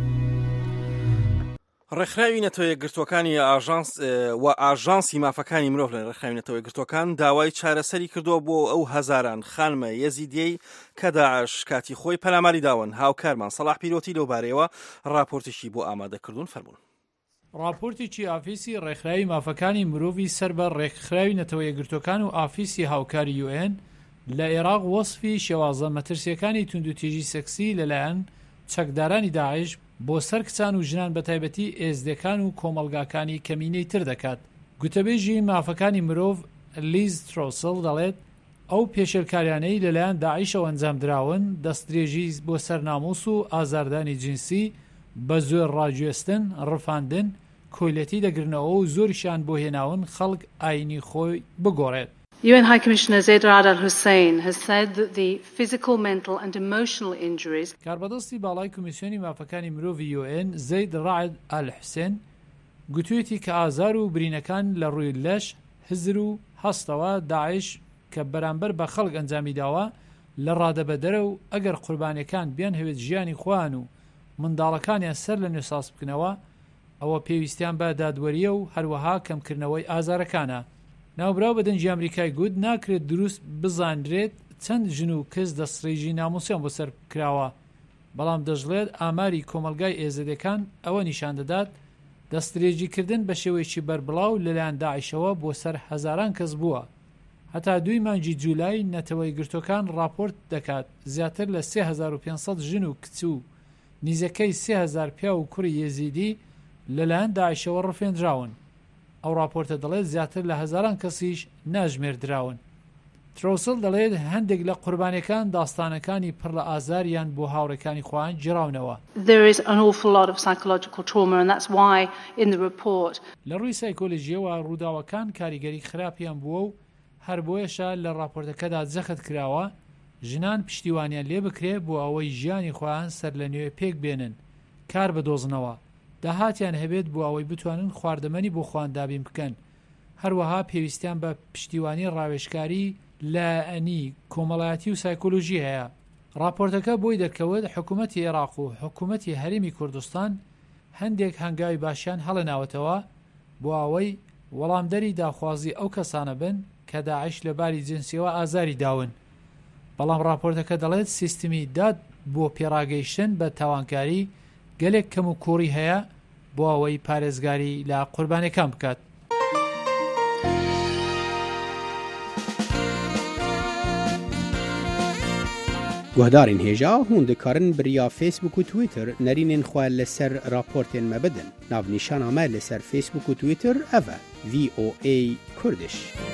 ڕێکخراوی نەتەوە یەکگرتوەکانی ئاژانسی مافەکانی مرۆڤ لە ڕێکخراوی نەتەوە یەکگرتوەکان داوای چارەسەری کردووە بۆ ئەو هەزاران خانمە یەزیدیەی کە داعش کاتی خۆی پەلاماری داون. هاوکارمان سەلاح پیرۆتی لەو بارەیەوە ڕاپۆرتێکی بۆ ئامادەکردوون فەرموون. راپۆرتێکی ئافیسی ڕێکخراوی مافەکانی مرۆڤی سەر بە ڕێکخراوی نەتەوە یەکگرتوەکان و ئافیسی هاوکاری UN لە عێراق وەسفی شێوازە مەترسیەکانی توندوتێژی سەکسی لەلایەن چەکدارانی داعش بۆ سەر کچان و ژنان بەتایبەتی ئێزدەکان و کۆمەڵگاکانی کەمینەی تر دەکات. گوتەبێژی مافەکانی مرۆڤ لیز ترۆسڵ دەڵێت ئەو پێشێلکاریانەی لەلایەن داعیشەوە ئەنجام دراون دەستدرێژی بۆ سەرنامۆس و ئازاردانی جنسی بە زۆر ڕاگوێستن، ڕفاندن، کۆیلەتی دەگرنەوە و زۆریشان بۆ هێناون خەڵک ئاینی خۆی بگۆڕێت. UN High Commissioner Zaid Ra'ad al-Hussein has said that the physical, mental and emotional injuries کاربەدەستی باڵای کۆمیسیۆنی مافەکانی مرۆڤی UN زەید ڕاعد ئال-حوسێن گوتوێتی کە ئازار و برینەکان لە ڕووی لەش، هزر و هەستەوە داعش کە بەرامبەر بە خەڵک ئەنجامی داوە لە ڕادەبەدەرە و ئەگەر قوربانیەکان بیان هەوێت ژیانی خۆیان و منداڵەکانیان سەر لە نوێساس بکەنەوە ئەوە پێویستیان بە دادوەریە و هەروەها کەمکردنەوەی ئازارەکانە. ناوبراو بەدەنجی ئەمریکای گوت ناکرێت دروست بزانرێت چەند ژن و کەس دەستڕێژی ناموسیان بۆ سەر کراوە، بەڵام دەژڵێت ئاماری کۆمەلگای ئێزەدەکان ئەوە نیشان دەدات دەستدرێژیکردن بە شێوەیەکی بەربڵاو لەلایەن داعیشەوە بۆ سەر هەزاران کەس بووە. هەتا 2 مانگی جوولای نەتەوەی گرتوەکان راپۆرت دەکات زیاتر لە 3500 ژن و کچ و نیزەکەی 3000 پیا و کوڕی یێزیدی لەلایەن داعیشەوە ڕفێنراون. ئەو راپۆرتە دەڵێت زیاتر لە هەزاران کەسیش ناژمێردراون. ترۆسل دەڵێت هەندێک لە قوربانیەکان داستانەکانی پڕ لە ئازاریان بۆ هاوڕێکانی خۆیان جێراونەوە. There is an awful lot of psychological trauma and that's why in the report لە ڕووی سایکۆلۆژیەوە ڕووداوەکان کاریگەری خراپیان بووە و هەر بۆیەشە لە راپۆرتەکەدا جەخت کراوە ژنان پشتیوانیان لێ بکرێت بۆ ئەوەی ژیانی خۆیان سەر لە نوێ پێک بێنن کار بدۆزنەوە، داهاتیان هەبێت بۆ ئەوەی بتوانن خواردەمەنی بۆ خۆیان دابین بکەن. هەروەها پێویستیان بە پشتیوانی ڕاوێژکاری لایەنی کۆمەڵایەتی و سایکۆلۆژی هەیە. راپۆرتەکە بۆی دەرکەوت حکوومەتی عێراق و حکوومەتی هەرێمی کوردستان هەندێک هەنگاوی باشیان هەڵەناوەتەوە بۆ ئەوەی وەڵامدەری داخوازی ئەو کەسانە بن کە داعش لەباری جنسیەوە ئازاری داون. بەڵام راپۆرتەکە دەڵێت سیستمی داد بۆ پێڕاگەیشتن بە تاوانکاری گەلێک کەم و کوڕی هەیە بۆ ئەوەی پارێزگاری لە قوربانیەکان بکات. گوهدارین هێژا هون دەکارن بریا فیسبوک و تویتر نەرینên xwe لەسەر راپۆرتên me bidin. Navnîşana me لەسەر فیسبوک و تویتر ev e VOA Kurdish.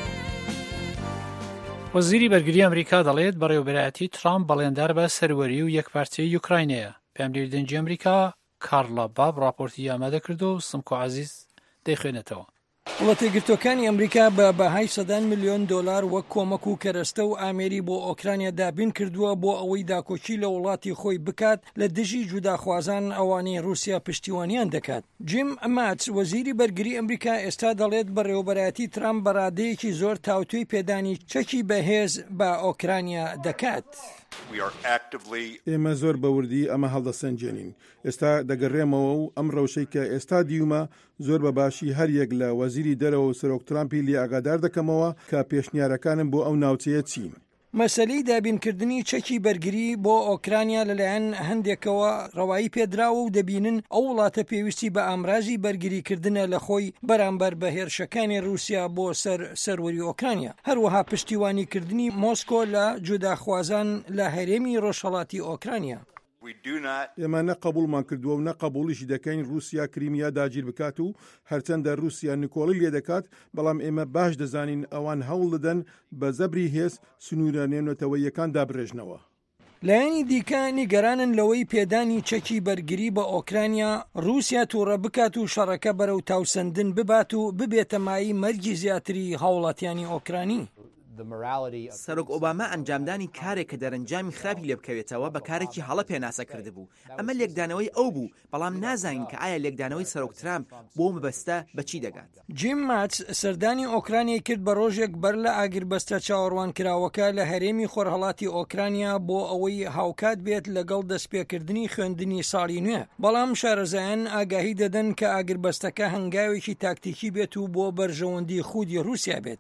وەزیری بەرگری ئەمریکا دەڵێت بەڕێوەبەرایەتی ترامپ بەڵێندار بە سەروەری و یەکپارچەی یوکراینەیە. پێمدەری دەنجی ئەمریکا کارلا باب راپۆرتی ئامادە کردو و سمکۆ عەزیز دەیخوێنێتەوە. وڵاتێگرتوەکانی ئەمریکا بە بەهای $100 ملیۆن وەک کۆمەک و کەرەستە و ئامێری بۆ ئۆکرانیا دابین کردووە بۆ ئەوەی داکۆچی لە وڵاتی خۆی بکات لە دژی جوداخوازان ئەوانەی رووسیا پشتیوانیان دەکات. جیم ماتس وەزیری بەرگری ئەمریکا ئێستا دەڵێت بەڕێوەبەرایەتی ترامپ بەڕادەیەکی زۆر تاوتوی پێدانی چەکی بەهێز بە ئۆکرانیا دەکات. ئێمە زۆر بەوردی ئەمە هەڵدەسەنجێنین. ئێستا دەگەڕێمەوە و ئەم ڕەوشەی کە ئێستا دیومە زۆر بەباشی هەر یەک لە وەزیری دەرەوە و سەرۆک ترامپی لێ ئاگادار دەکەمەوە کە پێشنیارەکانم بۆ ئەو ناوچەیە چین. مەسەلەی دابینکردنی چەکی بەرگری بۆ ئۆکرانیا لەلایەن هەندێکەوە ڕەوایی پێدراوە و دەبینن ئەو وڵاتە پێویستی بە ئامرازی بەرگریکردنە لە خۆی بەرامبەر بە هێرشەکانی رووسیا بۆ سەروەری ئۆکرانیا. هەروەها پشتیوانیکردنی مۆسکۆ لە جوداخوازان لە هەرێمی ڕۆژهەڵاتی ئۆکرانیا. ئێمە نەقبوڵمان کردووە و نەقبوڵیشی دەکەین رووسیا کریمیا داگیر بکات و هەرچەندە رووسیا نیکۆڵی لێ دەکات، بەڵام ئێمە باش دەزانین ئەوان هەوڵ دەدەن بە زەبری هێز سنوورە نێونەتەوەیەکان دابرێژنەوە. لایەنی دیکە نیگەرانن لەوەی پێدانی چەکی بەرگری بە ئۆکرانیا رووسیا تووڕە بکات و شەڕەکە بەرەو تاوسەندن ببات و ببێتە مای مەرگی زیاتری هاوڵاتیانی ئۆکرانی. سەرۆک ئۆباما ئەنجامدانی کارێک کە دەرەنجامی خراپی لێ بکەوێتەوە بە کارێکی هەڵە پێناسە کرده بوو. ئەمە لێکدانەوەی ئەو بوو، بەڵام نازانین کە ئایا لێکدانەوەی سەرۆک ترامپ بۆ مەبەستە بەچی دەگات. جیم ماتس سەردانی ئۆکرانیا کرد بە ڕۆژێک بەر لە ئاگربەستە چاوەڕوان کراوەکە لە هەرێمی خۆرهەڵاتی ئۆکرانیا بۆ ئەوەی هاوکات بێت لەگەڵ دەستپێکردنی خوێندنی ساڵی نوێ. بەڵام شارەزایان ئاگاهی دەدەن کە ئاگربەستەکە هەنگاوێکی تاکتیکی بێت و بۆ بەرژەوەندی خودی رووسیا بێت.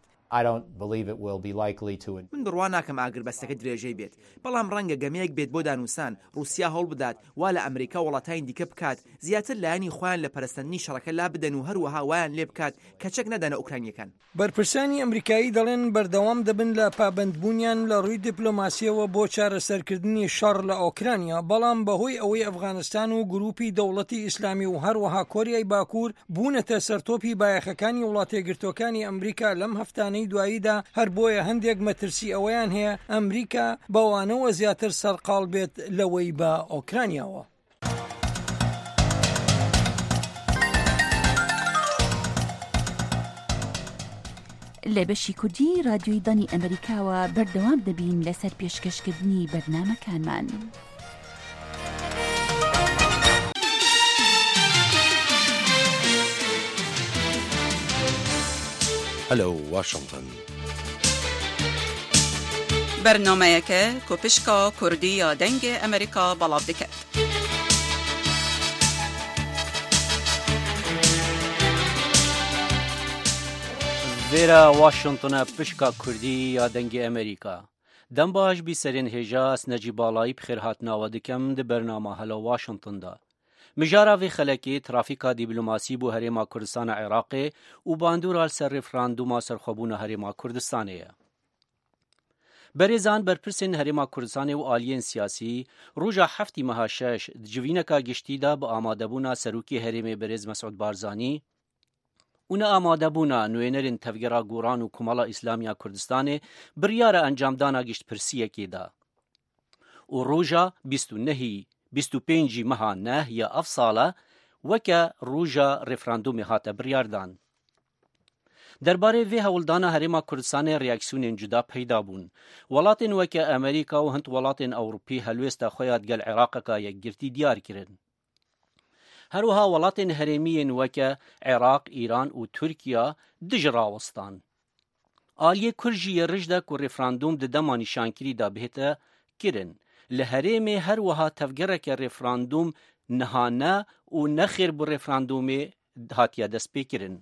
من بڕوا ناکەم ئاگربەستەکە درێژەی بێت، بەڵام ڕەنگە گەمەیەک بێت بۆ دانووسان رووسیا هەوڵ بدات وا لە ئەمریکا وڵاتانی دیکە بکات زیاتر لایەنی خۆیان لە پەرستنی شەڕەکە لا بدەن و هەروەها وایان لێ بکات کە چەک نەدەنە ئوکرانیەکان. بەرپرسانی ئەمریکایی دەڵێن بەردەوام دەبن لە پابەندبوونیان لە ڕووی دیپلۆماسیەوە بۆ چارەسەرکردنی شەڕ لە ئۆکرانیا، بەڵام بەهۆی ئەوەی ئەفغانستان و گروپی دەوڵەتی ئیسلامی و هەروەها کۆریای باکوور بوونەتە سەرتۆپی بایەخەکانی وڵاتێگرتوەکانی ئەمریکا لەم هەفتانەی دواییدا، هەر بۆیە هەندێک مەترسی ئەوەیان هەیە ئەمریکا بەوانەوە زیاتر سەرقاڵ بێت لەوەی بە ئۆکرانیاوە. لە بەشی کوردی رادیۆی دانی ئەمریکاوە بەردەوام دەبین لەسەر پێشکەشکردنی بەرنامەکانمان. هەلو واشنگتن. بەرنامەیەکە کۆپشکا کوردی یا دەنگی ئەمریکا بەڵاو دەکات. لویرا واشنطن پشکا کردی یا دنگ امریکا دم باش بی سرین هجاس نجی بالایی بخیر هات ناودکم ده برنامه هلا واشنطن دا مجارا وی خلکی ترافیکا دیپلماسی بو هریما کردستان عراقی و باندورال سر رفراندوما سرخوبون هریما کردستانیه. بریزان برپرسین هریما کردستان و آلیین سیاسی روژا هفتی مهاشش جوینکا گشتی دا با آمادبونا سروکی هریم بریز مسعود بارزانی اونا آمادبونا نوینرین تفگرا گوران و کمالا اسلامیا کردستان بریار انجام دانا گشت پرسیه کی دا. و روژا 25 مها نه یا افصاله وکا روژا رفراندومی هاته بریاردان. درباره وی هولدانا هریما کردستان ریاکسیون جدا پیدا بون. ولاتن وکا امریکا و هند ولاتن اوروپی هلویستا خویات گل عراق کا یک گرتی دیار کرن. هروها ولاتن هریمین وکا عراق، ایران و ترکیه دجراوستان. آلیه کرجی رجده که رفراندوم ده دمانی شانکری دا بهتا کرن. لهریم هروها تفگرک رفراندوم نهانه و نخیر بو رفراندوم هاتیا دست بکرن.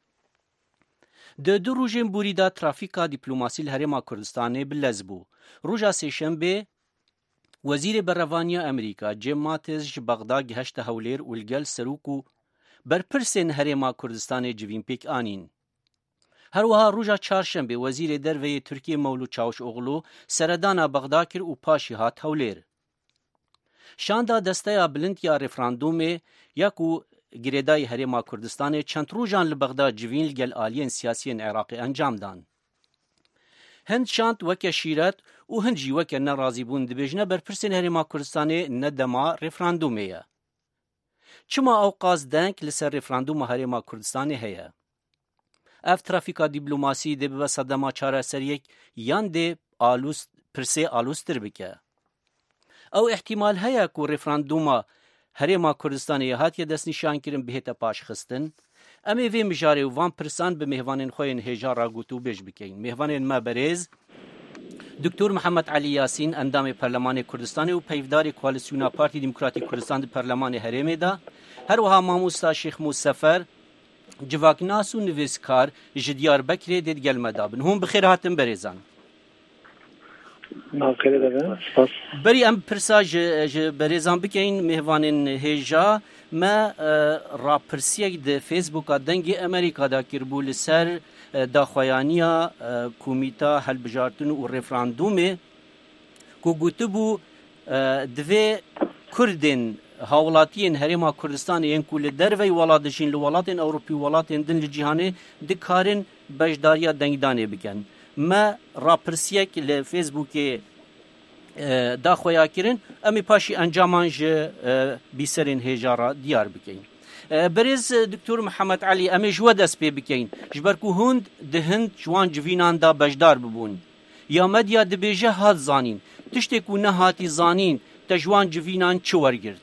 ده دو روژن بوری دا ترافیکا دیپلوماسی لهریم کردستان بلزبو. روژا سیشنبه وزیر بروانیا امریکا جیم ماتز بغداد گهشت هولیر و الگل سروکو برپرسین هریم کردستان جوین پیک آنین. هروها روژا چهارشنبه وزیر دروی ترکیه مولود چاوش اغلو سردانا بغداد کر و پاشی هات هولیر. شاندا دسته بلند یا رفراندوم یکو گریدای هریم کردستان چند روژان لبغداد جوین لگل آلین سیاسی عراقی انجام دان. هند شانت وکه شیرت و هند جی وکه نرازی بون دبیجنه برپرسین هریم کردستان ندما رفراندومیه. چما اوقاز دنک لسر رفراندوم هریم کردستان هیا. اف ترافیکا دیپلماسی ده به صدما چاره سریک یان ده پرسه آلوستر بکه. او احتمال هیا که رفراندوم هریما کردستانی هاتیه دست نشان کرن بهتا پاش خستن. امی وی مجاره و وان پرسان به مهوانین خوین هجار را گوتو بیش بکین. مهوانین ما بریز دکتور محمد علی یاسین اندام پارلمان کردستان و پیفدار کوالسیونا پارتی دموکراتی کردستان پارلمان هریمه دا هروها ماموستا شیخ موسفر جواکناس و نویسکار جدیار بکری دید گل مدابن. هم بخیر هاتم بریزان. بری ام پرسا بریزان بکین مهوانین هجا ما را پرسیک ده فیسبوک دنگ امریکا دا کربو لسر دا خویانیا کومیتا حل بجارتون و رفراندومه که گوتبو دوی کردین هاولاتین هریما کردستان این کل دروی ولادشین لولاتین اوروپی ولاتین دن لجیهانه دکارن بجداریا دنگدانه بکن. ما را پرسیک لفیسبوک دا خویا کرن امی پاشی انجامانج بیسرین هجارا دیار بکین. بریز دکتور محمد علی امی جوا دست پی بکین جبرکو هند ده هند جوان جوینان دا بجدار ببون یا مدیا دبیجه هات زانین تشتکو نهاتی زانین تجوان جوینان چور گرد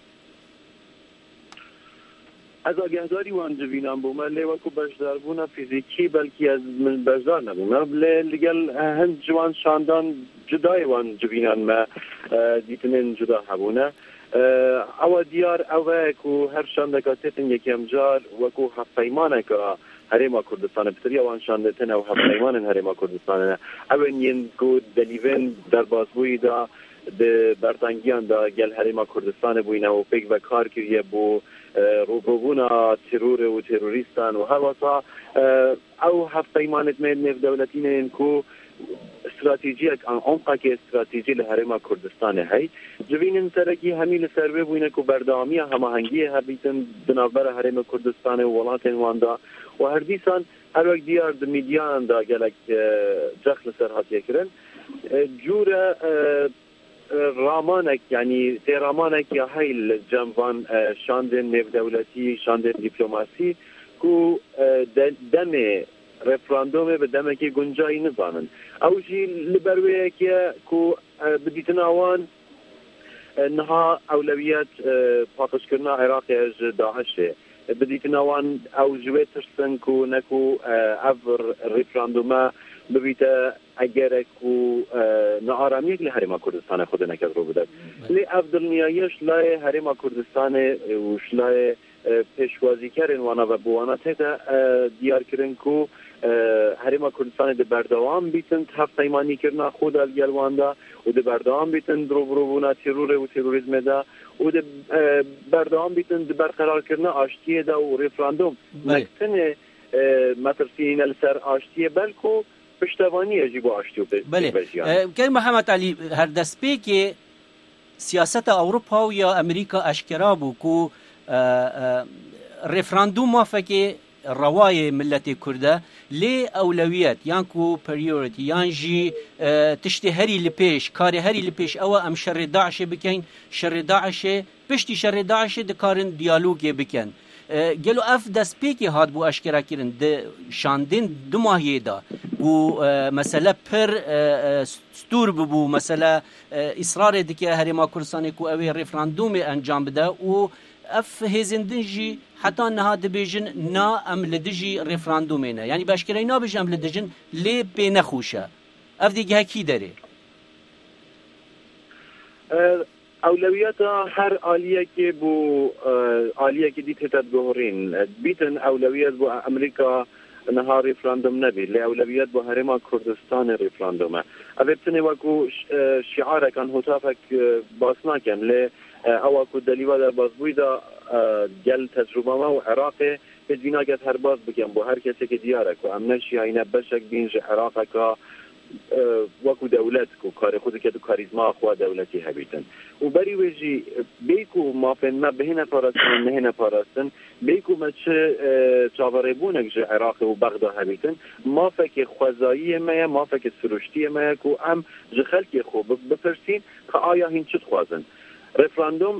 از آگهداری وان جوینان بوم لیوا کو بجدار بونا فیزیکی بلکی از من بجدار نبوم لگل هند جوان شاندان جدای وان جوینان ما دیتنین جدا هبونه او دیار او کو هر شاندکاتتن یکم جار و کو هفیمانه که هریما کردستان بتریا وان شاندتن او هفیمان هریما کردستان اون ین کو دلیون در بازبوی دا د برتانگیان دا گل هریما کردستان بوینه و پیک و کار کریه بو روبروبونا ترور و تروریستان و هواسا او هفیمانت مید نف دولتین کو استراتیجی عمقا که استراتیجی لهرما کردستان هی جوینن ترکی همیل سربه بوینه که بردامی هماهنگی هبیتن بنابر هرما کردستان و ولاتن واندا و هر دیسان هر وقت دیار د میدیان دا گلک جخل سرحاتی کرن جور رامانک یعنی تیرامانک یا هیل جنبان شاندن نف دولتی شاندن دیپلماسی کو دم رفراندوم به دمه که گنجایی نزانن او جی لبرویه که بدیتن آوان نها اولویت پاتش کرنا عراقی از داعشه بدیتن آوان او جوه تشتن که نکو افر رفراندومه ببیت اگر که نارامی که هرما کردستان خود نکد رو بودد لی افضل نیایش لای هرما کردستان و شلای پێشوازیکارن وانە بە بوانە تێدا دیارکردن کو هەرێما کوردستانی دە بەردەوام بیتن هەفتەیمانیکردنا خۆدا گەلواندا و دە بەردەوام بیتن درۆبڕۆبوونا تێرۆرێ و تێرۆریزمێدا و دە بەردەوام بیتن دە بەرقەرارکردنا ئاشتیەدا و ڕێفراندۆم نەکتنێ مەترسینە لەسەر ئاشتیە بەلکو پشتەوانیەژی بۆ ئاشتی و بەژیان گەر محەممەد علی هەردەستپێکێ سیاسەتە ئەوروپا و یا ئەمریکا ئەشکرا بوو و ڕێفراندوم مافەکێ ڕەوایە ملەتی کوردە لێ ئەولەویەت یانکو پەریۆرەتی یانژی تشتی هەری لە پێش کاری هەری لە پێش ئەوە ئەم شەڕێ داعشێ بکەین شەڕێ داعشێ پشتی شەڕێ داعشێ دەکارن دیالۆگێ بکەن گەلو ئەف دەستپێکی هات بوو ئەشکراکردن شاندین دو ماهیێدا و مەسەلە پر ستور ببوو مەسەلە ئیسرارێ دکە هەرێما کوردستانی و ئەوێ ڕێفراندومێ ئەنجام بدە و ئەف هێزیندنجی حتا نەها دەبێژن نا ئەم لە دژی ڕێفراندومێنە یعنی باشکرای نابێژ ئەم لە دژن لێ پێ نەخوشە ئەف دیگەکی دەرێ ئەولەویەتە هەر ئالیەکێ بۆ ئالیەکی دیت هێتە گۆڕین بیتن ئەولەویەت بۆ ئەمریکا نەها ڕێفراندۆم نەبێت لێ ئەولەویەت بۆ هەرێما کوردستانی ڕێفراندۆمە ئەوێ بتنێ وەکو شیعارەکان هۆتافێک باس ناکەم لێ ئەوە کو دەلیوا دەربازبوویدا گەل تەجروبەمە و عێراقێ پێدوی ناکات هەر باز بکەم بۆ هەر کەسێکی دیارە کو ئەم نەشیینە بەشێک بینژە عێراقەکە وەکو دەولەت و کاری خود دەکێت و کاریزما خوا دەولەتی هەبیتن و بەری وێژی بیک و مافێنمە بهێنە پاراستن نهێنە پاراستن بیک و مەچە چاوەڕێبوونێک ژە عێراق و بەغدا هەبیتن مافێکی خوازاییە مەیە مافێکی سروشتیە مەیە و ئەم ژە خەلکی خۆ بپرسین کە ئایا هین چ خوازن ڕێفراندۆم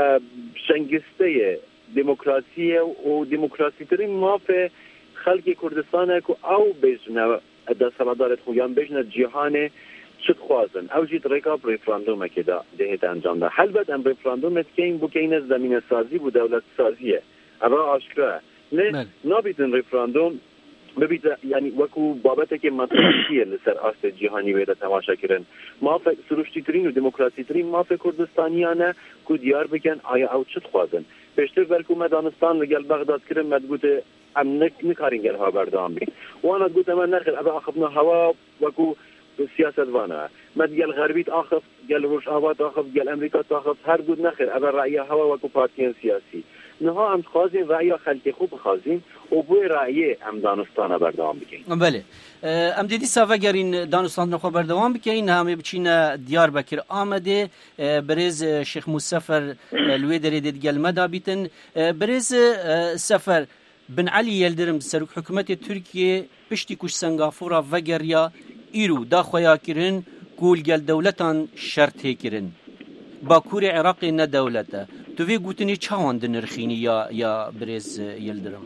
شەنگستەیە دموکراسیە و دموکراسیترین مافێ خەلکی کوردستانێک و ئەو بێژنەوە دەسەڵاتدارێت خۆیان بێژنە جیهانێ چت خوازن ئەو جیت ڕێکا ڕێفراندۆمێکێدا دەهێت ئەنجامدا هەلبەت ئەم ڕێفراندۆمێت کەین بکەینە زەمینە سازی بوو دەولەت سازیە ئەوە ئاشکرا لێ نابیتن ڕێفراندۆم ببیت ینی وەکو بابەتێکی مەسەلەیە لەسەر ئاستە جیهانی وێدە تەماشاکردن مافە سروشتیترین و دموکراسیترین مافە کوردستانیانە کو دیار بکەن ئایا ئەو چت خوازن پێشتر بەلکو مەدانستان لەگەڵ بەغدادکردن مەدگوتە ئەم نکارین گەل هەوا بەردەوام بین وانە گوتەمە نەخێت ئەبە ئاخفنە هەوا وەکو سیاسەتوانە مەد گەل غەربیت ئاخف گەل ڕۆژئاوات ئاخف گەل ئەمریکا ئاخف هەر گوت نەخێت ئەبە ڕایە هەوا وەکو پارتیان سیاسی نها ئەم خوازین ڕایە خەلکی خوب بخوازین و بۆی ڕایە ئەم دانوستانە بەردەوام بکەین بەێ ئەم دیدی ساڤەگەرین دانوستانەخۆ بەردەوام بکەین هەمێ بچینە دیار بەکر ئامەدێ بەرێز شێخ موسەفەر لێ دەرێ دێت گەلمەدا بیتن بەرێز سەفەر بن علی یلدرم سەرۆک حکوومەتی تورکیە پشتی کوش سنگافورا ڤەگەریا ئیر و داخۆیاکردن گولگەل دەولەتان شەرت هێکردن باکووری عێراقی نەدەولەتە تو vê gotinê çawan dinirxînî ya birêz Yildirim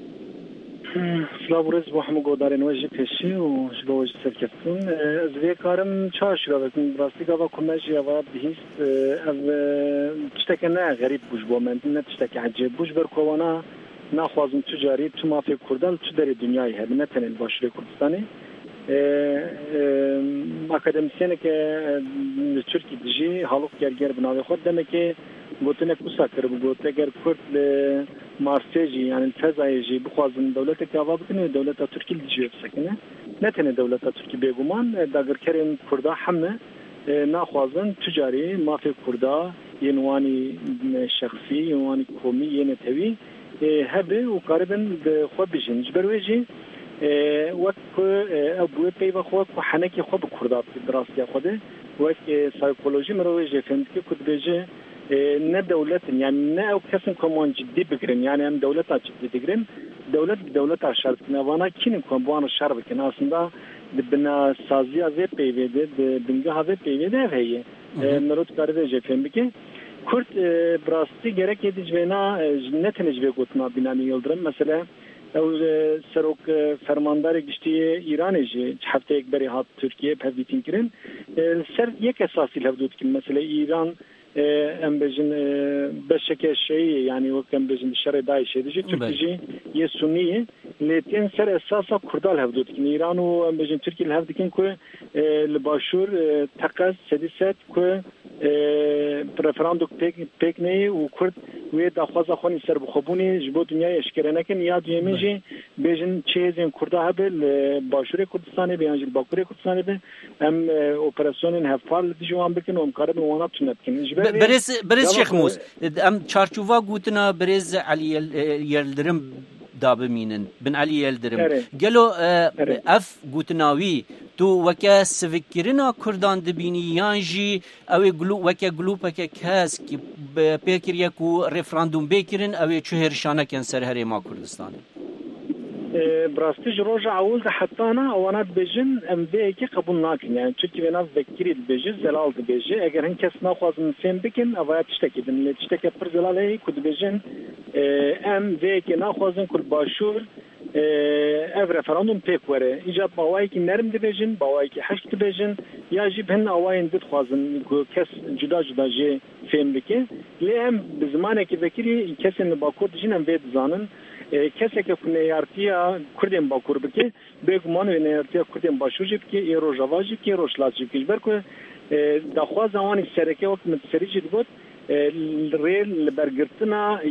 Silav rêz bo hemû godarên we jî pêşî û ji bo we jî serkeftin ez vê karim çawa şîravekim rastî gava ku me jî eva bihîst ev tişteke ne xerîb bû ji bo me ne tişteke hecêb bû ji ber ku wana naxwazim tu carî tu mafê Kurdan tu derê dunyayê hebe ne tenê li Başûrê Kurdistanê akademisyeneke li Tirkî dijî halok gerger bi navê xwe demekê gotinek wisa kiribû got eger Kurd li Marsê jî yani Fezayê jî bixwazin dewleteke ava bikin dewleta Tirkî li dijî bisekine ne tenê dewleta Tirkî bêguman dagirkerên Kurda heme naxwazin tu carî mafê Kurda yên wanî şexsî yên wanî komî yên tevî hebe û karibin bi xwe bijîn ji ber wê jî وەک ئەو پێیوە خۆ و حەنەکی خۆ بە کووردا ڕاستیا خۆدێ وەک سایکۆلۆژی مرۆڤ ژێ فێمکە کو دبێژێ نە دەولەتن یان نە ئەو کەسن کۆمان جدی بگرن یانی ئەم دەولەتا جدی دەگرن دەولەت دەولەتا شەر بکن ئەوانە کینن کۆم بوانە شەر بکن ئاسندا بنا سازیا vê peyvêde bingeha vê peyvêde ev heye mirov dikarî jê fêm bike Kurd bi rastî gerek êdî ji vê ne tenê ji vê gotina Binamî Yildirim mesela ew serok fermandarê giştiyê Îranê jî hefteyek berê hat Tirkiye pevdîtîn kirin ser yek esasî hevdû dikin mesela İran em bêjin beşeke şeyî yani wek em bêjin şerê Daişê dijî Tirkî jî yê Sunnî lê tên ser esasa Kurdal hevdû dikin İran û em bêjin Tirkî li hev dikin ku li Başûr teqez sedî set ku رفراندوم پکنی و کرد و داخواز خونی سر بخوبونی جبو دنیای اشکره نکن یا دیمیجی بیجن چیزین کرده هبل باشور کردستانی بیانجل باکور کردستانی به هم اپراسیون هفال دیجوان بکن و امکاره به وانات تونت کن برز شیخ موس ام چارچووا گوتنا برز علی یلدرم دابمینن بن علی یلدرم گلو اف گوتناوی تو وکا سفکرنا کردان دبینی یانجی اوی وکا گلوپکا کس که پیکریه کو رفراندوم بکرن اوی چهرشانه کن سر هریما کردستان براستش روز عول ده حتی نه اوانات بجن ام که قبول نکن یعنی چون که ناف ذکری بجن زلال بجن اگر هن کس نخواست مسیم بکن اوایت تشتکی دن تشتکی پر زلاله کد بجن ام که نخواستن کل باشور اف رفراندوم پیک وره ایجاب باوایی که نرم دبیجن باوایی که حشت دبیجن یا جیب هن آواین دید خوازن کس جدا جدا جه فهم بکن لی هم بزمانه که ذکری کسی نباکور دجن هم وید زانن کسی که نیارتیا کردیم باکور بکه بگمان و نیارتیا کردیم باشور جب که ای روژاوا جب که روشلاس جب که برکو دخواز آوانی سرکه وقت متسری جد بود ریل برگرتنا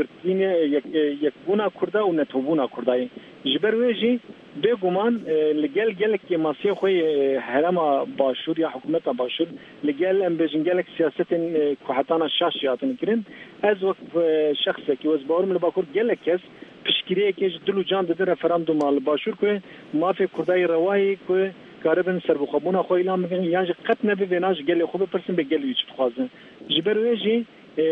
یک بونا کرده و نتوبونا کرده جبرویجی بگمان لگل گلک که ماسیه خوی حرم باشور یا حکومت باشور لگل ام بجن گلک سیاست کوحتانا شاشیاتن کرن از وقت شخصه که وز باورم لباکور گلک کس پشکریه که دلو جان ده رفراندوم آل باشور که مافی کردای روایی که کاربن سربخوابونا خوی اعلام میکنن یعنی قط نبی وناج گلی خوب پرسن به گلی چت خوازن جبرویجی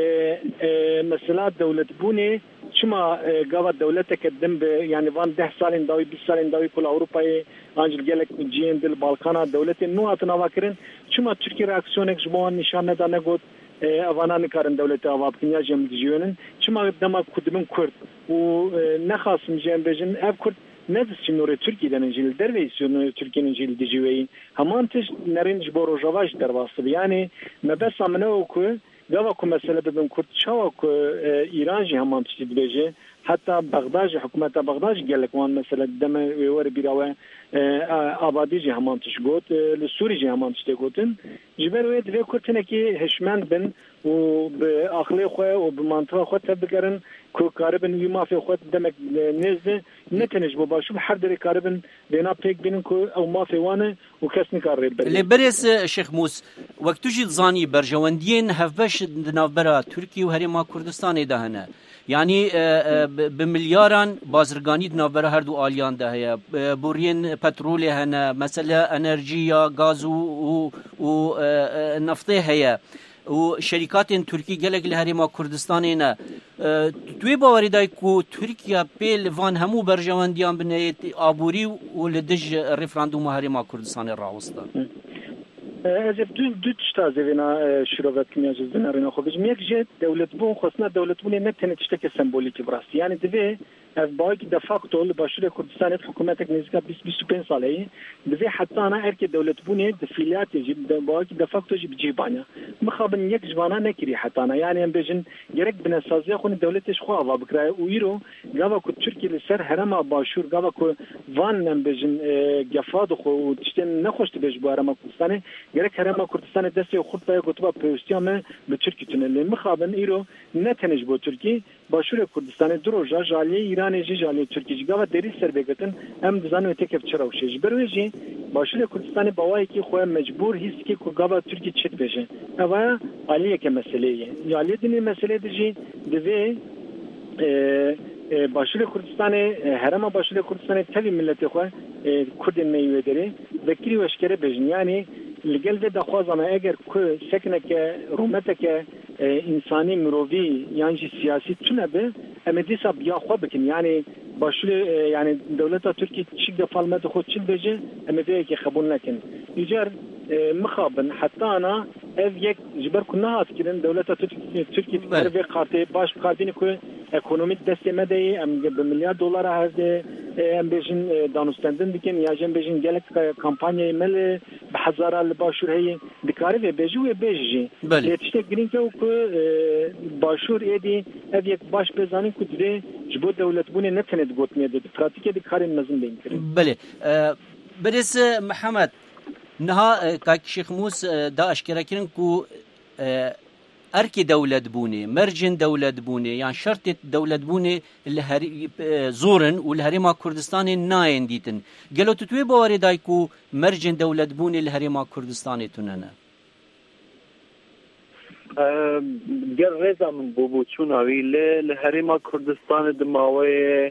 مثلا دولت بونی چما قوات دولتك الدم يعني وان 10 سال داوي 20 سال داوي كل اوروبا انجل جالك جين دل بالكان دولت نو اتناواكرن چما تركي رياكسيونك جبون نشان ندا نگوت اوانا نكارن دولت اواب كنيا جم ديجونن چما دما كدمن كرد و نخاصم جم بجن اف كرد نفس نور تركي دنجيل درويس نور تركي نجيل ديجوي همانتش نرنج بروجواج درواست يعني ما بس منو كو گاوا کو مسئله بدون کرد چاوا کو ایران جی همان تشتی بیجه حتی بغداد حکومت بغداد گلک وان مسئله دم ویور بیراوه آبادی جی همان تش گوت لسوری جی همان تشتی گوتن جبر وید وی کرتنه کی هشمند بن و به اخلاق خو و به منطقه خو تبگرن کو کاربن وی مافی خو دمک نزد نتنج بو باشو هر در کاربن بنا پیک بینن کو او مافی وانه و کس نکار لبرس شیخ موس وقت جی زانی برجواندین هفبش نافبرا ترکی و هریما کردستان دهنه یعنی بملياران بازرگانی نافبرا هر دو آلیان ده هیا بورین پترول هنه مثلا انرژیا گاز و نفطه هیا و شرکات ترکی گلک لهریما کردستان نه توی باوری دای کو ترکیه پیل وان همو برجواندیان بنه آبوری و لدج رفراندوم هریما کردستان راوستا از دو تشتا زینا شروعات کنیا جزدن ارنا خو بجم یک جد دولت بون خصنا دولت بون نه تنه تشتک سمبولیک براست یعنی دوی از باقی دفاکتو لباشور کردستان حکومت نزدیک 25 ساله دوی حتی انا ارک دولت بون دفیلات جد باقی دفاکتو جب جیبانه مخابن یک جوانه نکری حتی انا یعنی ام بجن گرک بنسازی خون دولتش خو اوا بکرای و یرو گاوا کو ترکی لسر حرم باشور گاوا کو وان ام بجن گفاد خو تشتن نخوشت بج بو حرم کردستان گرک حرم کردستان دستی خود به گوتبا پیوستیامه به ترکی تونل مخابن ایرو نتنج بو ترکی باشور کردستان دروجا جالی ایران جالی ترکی جگا و دری سر بگتن هم دزانو تکف چراوشش برویجی باشور کردستان باوایی که خو مجبور هست که کو گاوا ترکی چت بشه اوا علیه که مسئله علیه دنی مسئله دیجی دوی باشور کردستان حرم باشور کردستان تلی ملت خو کرد میوه داره ذکری وشکره بجن یعنی لگل ده دخوازم اگر که سکنه که رومته که انسانی مروی یعنی سیاسی تونه به اما دیسا بیا خواه بکن یعنی باشور یعنی دولت ترکی چیک دفالمت خود چیل بجه اما بیایی که خبول نکن ایجار مخابن حتی انا اف یک جبر کنه هست کردن دولت ترکی به قارته باش بخاردین که اکونومی دسته مده ام به $1 میلیارد هست ام بیشن دانستندن دیکن یا جن بیشن گلک کمپانی مل به هزارال باشور هی دکاری و بیجو و بیجی لیتشته گرین که باشور ایدی اف یک باش بزنین که دیگه جبو دولت بونه نتند گوت میده پراتیک دکاری مزن بین کرد بله برس محمد نها کاک شیخ موس دا اشکره کرن کو ئەرکی دەولەت بوونێ مەرجن دەولەت بوونێ یان شەرتێت دەولەت بوونێ زۆرن و لە هەرێما کوردستانê نایên dîtin gelo tu tuê bawerê dayî ku mercên dewlet bûnê li herêma Kurdistanê tunene gel rêza min bû çûna wî li herêma Kurdistanê di maweyê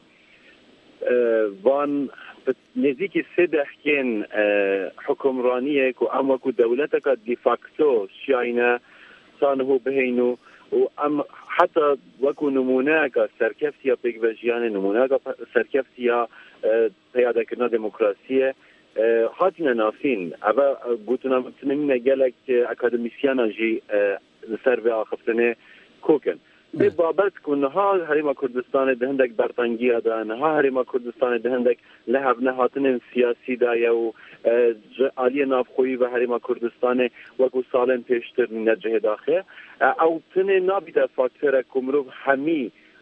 van nêzîkî sê dehkên hukûmraniyê ku em wekû dewleteka de facto şiyayîne سانهو بهینو و ام حتی وکو نمونه‌کا سرکفتیا پێکبەژیان نمونه‌کا سرکفتیا پیاده کردن دموکراسیه هاتینە نافین ئەوە گوتنامەتنینە gelek ئەکادمیسیانە jî ser vê axiftinê kokin bê babet ku niha herêma Kurdistanê di hindek bertangiya de niha herêma Kurdistanê di hindek lehev nehatinên siyasî de ya û aliyê navxwî ve herêma Kurdistanê wekû salên pêştir necihê daxê ew tinê nabîte faktorek ku mirov hemî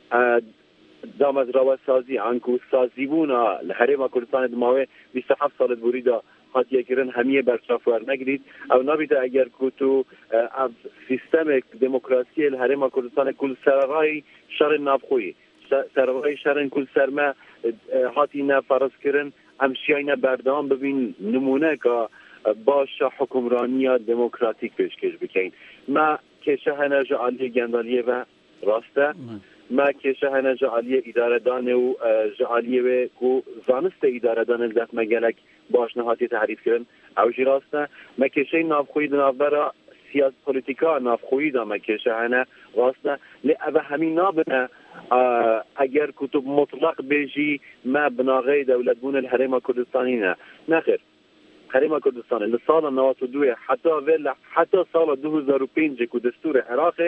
damezrawe sazî an ku sazîbûna li herêma Kurdistanê di mawê 27 salê borî da hatiye kirin hemiyê berçaf wernegirît ew nabîte eger ku tu ev sîstemek demokrasiyê li herêma Kurdistanê kul serrayî şerên navxwî serrayî şerên kul serme hatîne ferzkirin em şiyayîne berdewam bibîn nimuneka başa hukûmraniya demokratîk pêşkêş bikin me kêşe hene ji aliyê gendaliyê ve rast e me kêşe hene ji aliyê îdaredanê û ji aliyê wê ku zanistê îdaredanê dest me gelek baş nehatiye tehrîf kirin ew jî rast e me kêşeyê navxwî di navbera polîtika navxwî da me kêşe hene rast e lê ev hemî nabine eger ku tu mutlaq bêjî me binavê dewletbûnê li herêma Kurdistanê ne nexir herêma Kurdistanê li sala 92 heta sala 2005 ku destûrê Iraqê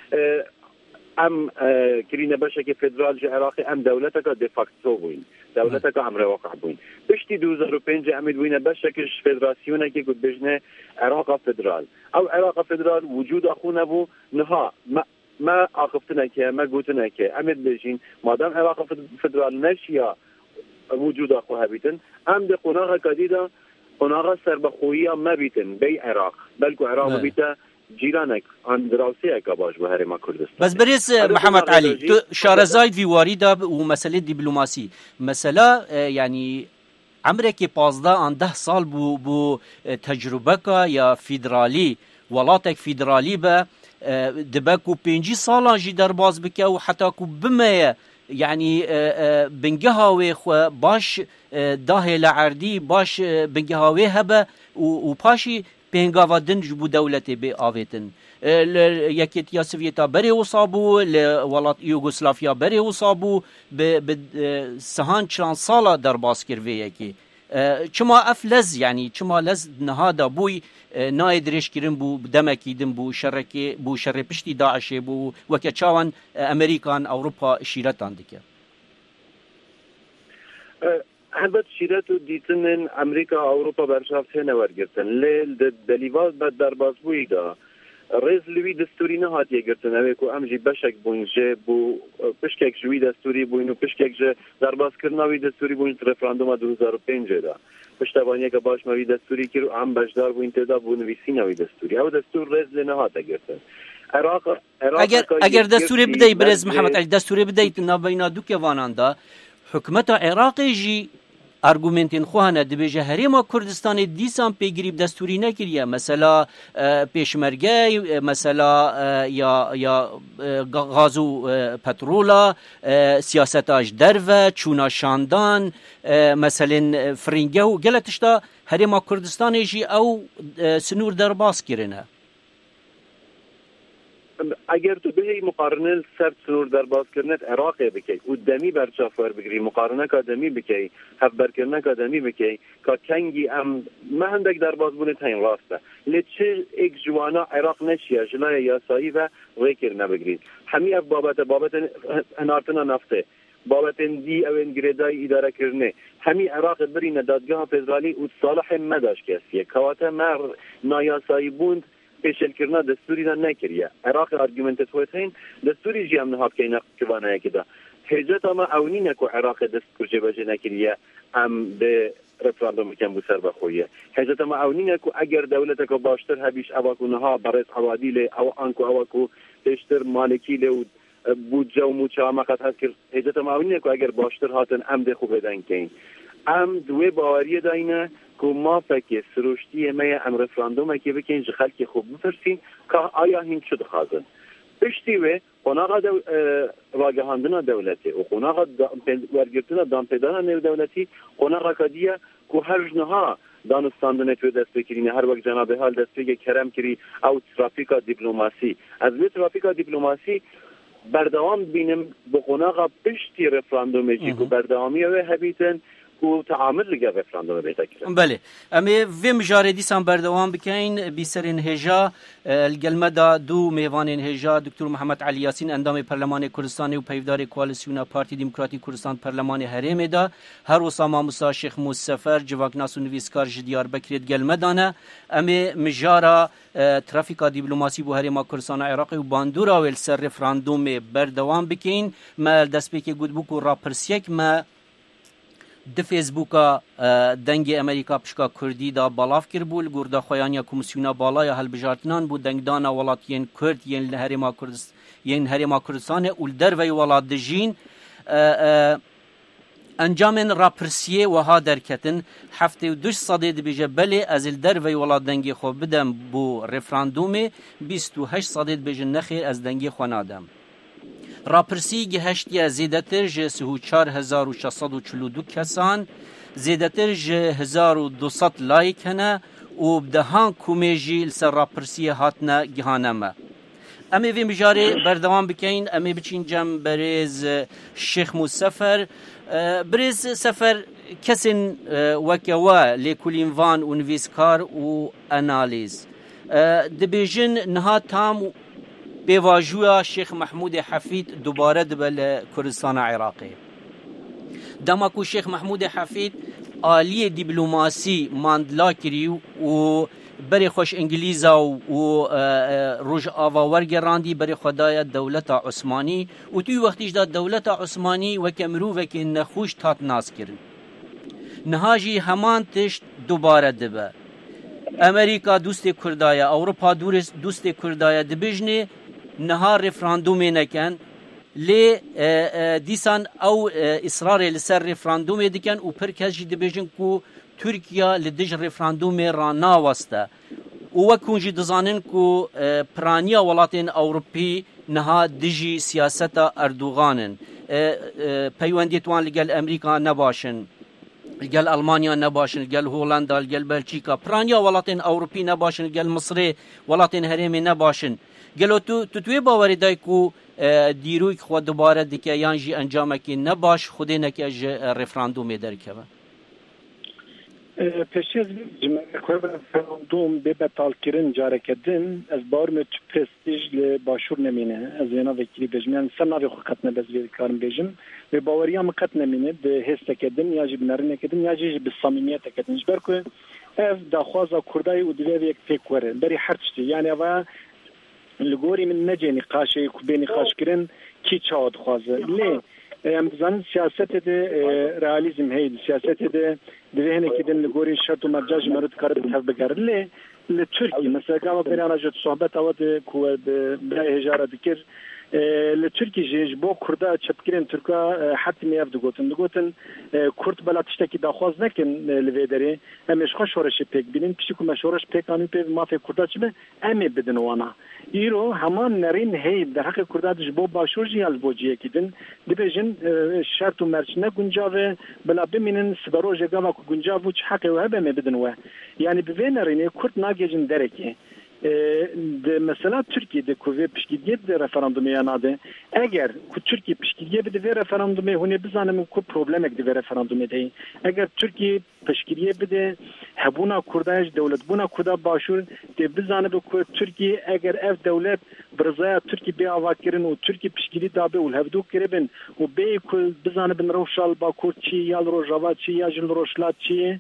em kirîne beşekê federal ji Iraqê em dewleteka de facto bûyn dewleteka em rewaqe bûyn piştî 2005 em ê bûyne beşekê ji federasyonekê ku dibêjne Iraqa federal ew Iraqa federal wicûda xwe nebû niha me axiftineke me gotineke em ê dibêjin madem Iraqa federal neşiya wicûda xwe hebîtin em de qonaxeka dîda qonaxa serbexweyiya me bîtin bey Iraq belku Iraq bîte جیرانك عن دراوسيك باش بهرما كردستان بس بريس محمد علي شارزايد في واريدا ومسألة دبلوماسي مسألة يعني عمرك 15 عن 10 سال بو تجربك يا فيدرالي ولاتك فيدرالي با دبكو 5 سال جي درباز بك او حتى كو بما يعني بنجهاوي باش داهي لعردي باش بنجهاوي هبه وباشي پێنگاوا دنج بوو دەولەتێ بێ ئاوێتن یەکێتیا سڤێتا بەرێ وسا بوو لە وڵات یوگۆسلافیا بەرێ وسا بوو سەهان چند ساڵە دەرباسکردوەیەکی چما ئەف لەز یعنی چما لەز نەهادا بووی نایە درێژکردن بوو دەمەکی دن بوو شەڕێکێ بوو شەڕێ پشتی داعشێ بوو وەکە چاوان ئەمریکان ئەوروپا شیرەتان دکە هەبەت شیرەت و دیتنن ئەمریکا ئەوروپا بەرچاو تێنە وەرگرتن لێ دەلیڤاز بە دەربازبوویدا ڕێز لوی دەستوری نەهاتیە گرتن ئەوێک و ئەمژی بەشێک بوون ژێ بوو پشکێک ژووی دەستوری بووین و پشکێک ژە دەربازکردنەوەی دەستوری بووین ڕێفراندۆما 2005دا پشتەوانیەکە باشمەوی دەستوری کرد و ئەم بەشدار بووین تێدا بوو نویسینەوەی دەستوری ئەو دەستور ڕێز لێ نەهاتە گرتن ئەگەر دەستوری بدەیت برێز محەممەد عەلی دەستوری بدەیت ناوبەینا دوو کێواناندا حکومەتە عێراقیژی ئارگومنتین خوانە دەبێژە هەرێما کوردستانی دیسان پێگیری دەستوری نەکردە مەسەلا پێشمەرگەی مەسەلا یا غاز و پەترۆڵە سیاسەتاش دەرڤە چوونە شاندان مەسەلێن فرینگە و گەلە تشتا هەرێما کوردستانێژی ئەو سنوور دەرباز کردنە اگر تو به مقارنه سر سنور دربازکردنت عراق بکی و دمی برچافور بگیری مقارنه که دمی بکی هف برکردنه که دمی بکی که کنگی ام ما هندک درباز بونت هین راسته لیچه ایک جوانا عراق نشیه جلای یاسایی و ریکر نبگرید همی اف بابت هنارتنا نفته بابت دی او انگریدای اداره کرنه همی عراق برین دادگاه فدرالی و صالح مداش کسیه کواته مر نایاسایی بوند پیشلکرنا دستوری دا نکریه عراق ارگومنتت هوتین دستوری جی هم نهاد که این کبانه که دا حجت اما اونینه که عراق دست کرجه بجه نکریه هم به رفراندوم کم بو سر بخویه حیثیت معاونینه که اگر دولت که باشتر هبیش اواکونها برای عوادی او آنکو اواکو تشتر مالکی له بودجه و مچامقت هست که حیثیت معاونینه که اگر باشتر هاتن امد خوب بدن کن ام دوی باوری داینه که ما فکر سروشتی ما ام رفراندوم که بکن خلق خوب بپرسین که آیا هین شد خازن پشتی و قناقا راگهاندنا دولتی و قناقا ورگرتنا دامپیدانا نیو دولتی قناقا کدیه که هر جنها دانستاندن توی دست بکرینه هر وقت جناب حال دست بگه کرم کری او ترافیکا دیپلوماسی از وی ترافیکا دیپلوماسی بردوام بینم به قناقا پشتی رفراندومی که بردوامی و هبیتن و تعامل لگه رفراندوم بیتا کرن بله اما وی مجاره دیسان بردوام بکین بیسرین هجا الگلمه دا دو میوانین هجا دکتر محمد علی یاسین اندام پرلمان کردستانی و پیودار کوالسیون پارتی دموکراتی کردستان پرلمان هرم دا هر وساما موسی شیخ موسفر جواکناس و نویسکار جدیار بکرید گلمه دانه اما مجاره ترافیکا دیپلوماسی بو هرم کردستان عراقی و باندورا و سر رفراندوم بردوام بکین ما دست بکی گود بوکو راپرسیک ما د فیسبوکا دنگ امریکا پشکا کردی دا بالاف کر بول گوردا خویانیا کمیسیونا بالای هلبجارتنان بو دنگدانا ولاتین کرد ین هرما کردستان اول در وی ولات دجین انجام راپرسیه وها درکتن هفته و 2 صدید بیجه بله از در وی ولات دنگی خو بدم بو رفراندوم 28 صدید بیجه نخیر از دنگی خو نادم راپرسی گهشتی زیدتر جه 4642 کسان زیدتر جه 1200 لایک هنه و بدهان کومیجی لسر راپرسی هاتنه گهانمه امی وی مجاره بردوام بکین امی بچین جم بریز شیخ موسفر بریز سفر کسین وکوا لیکولین وان و نویسکار و انالیز دبیجن نها تام بواجوه شیخ محمود حفید دوباره دبل کردستان عراقی دماکو شیخ محمود حفید آلی دیپلوماسی ماندلا کری و بری خوش انگلیزا و روش آوا ورگراندی بری خدای دولت عثمانی و توی وقتیش دا دولت عثمانی و کمرو و که نخوش تات ناس کرن نهاجی همان تشت دوباره دبه امریکا دوست کردای اوروپا دوست کردای دبیجنه نها رفراندوم نکن لی دیسان او اصرار لسر رفراندوم دکن و پر کسی دبیجن کو ترکیه لدج رفراندوم رانا واسطه و وکونجی دزانن کو پرانیا ولاتین اوروپی نها دجی سیاست اردوغانن پیوندیتوان لگل امریکا نباشن لگل المانیا نباشن لگل هولندا لگل بلژیکا پرانیا ولاتین اوروپی نباشن لگل مصر ولاتین هرمی نباشن گلو توی باوری دای کو دیروی خود دوباره دیگه یانجی انجام کی نباش خودی نکه رفراندوم درکبه پشیز جمعه رفراندوم به بطال کردن جاره کردن از بارم پرستیج لباشور نمینه از اینا وکیلی بجمیان سناوی خود قط نبزوی کارم بجم به باوری هم قط نمینه به حس کردن یا جی بنرین کردن یا جی به صمیمیت کردن جبر که اف داخوازا کردای و دوی یک فکر وره بری حرچتی یعنی و لگوری من نجی نقاشه کبی نقاش کرن کی چاود خوازه لی ام بزن سیاست ده رئالیزم هید سیاست ده دوهنه کدن لگوری شرط و مرجاج مرد کرد بحث بگرد لی لترکی مثلا که بریانا جد صحبت آواد که برای هجاره دکر لترکی جیج با کرده چپکرین ترکا حتی میاف دگوتن کرد بلا تشتکی داخواز نکن لوی داره امیش خوش شورش پیک بینین پیشی که ما شورش پیک آنی پی مافی کرده چه به امی بدن وانا ایرو همان نرین هی در حق کرده دش با باشور جی از بوجیه کدن دبیجن شرط و مرچ نگنجاوه بلا بمینن سبرو جگاوا که گنجاوه چه حقی و هبه می بدن و یعنی بوی نرینه کرد ناگیجن درکی مثلا ترکیه de کوی پشکیدگی de referandumu yanade eğer ku Türkiye pişkiliye bide ve referandumu hune bizanım ku problemek de referandumu de eğer Türkiye pişkiliye bide hebuna kurdaj devlet buna kuda başur de bizanım ku Türkiye eğer ev devlet brzaya Türkiye be avakirin o Türkiye pişkili da be ul hevdu kirebin o be ku bizanım roşal bakurçi yal rojavaçi ya jil roşlatçi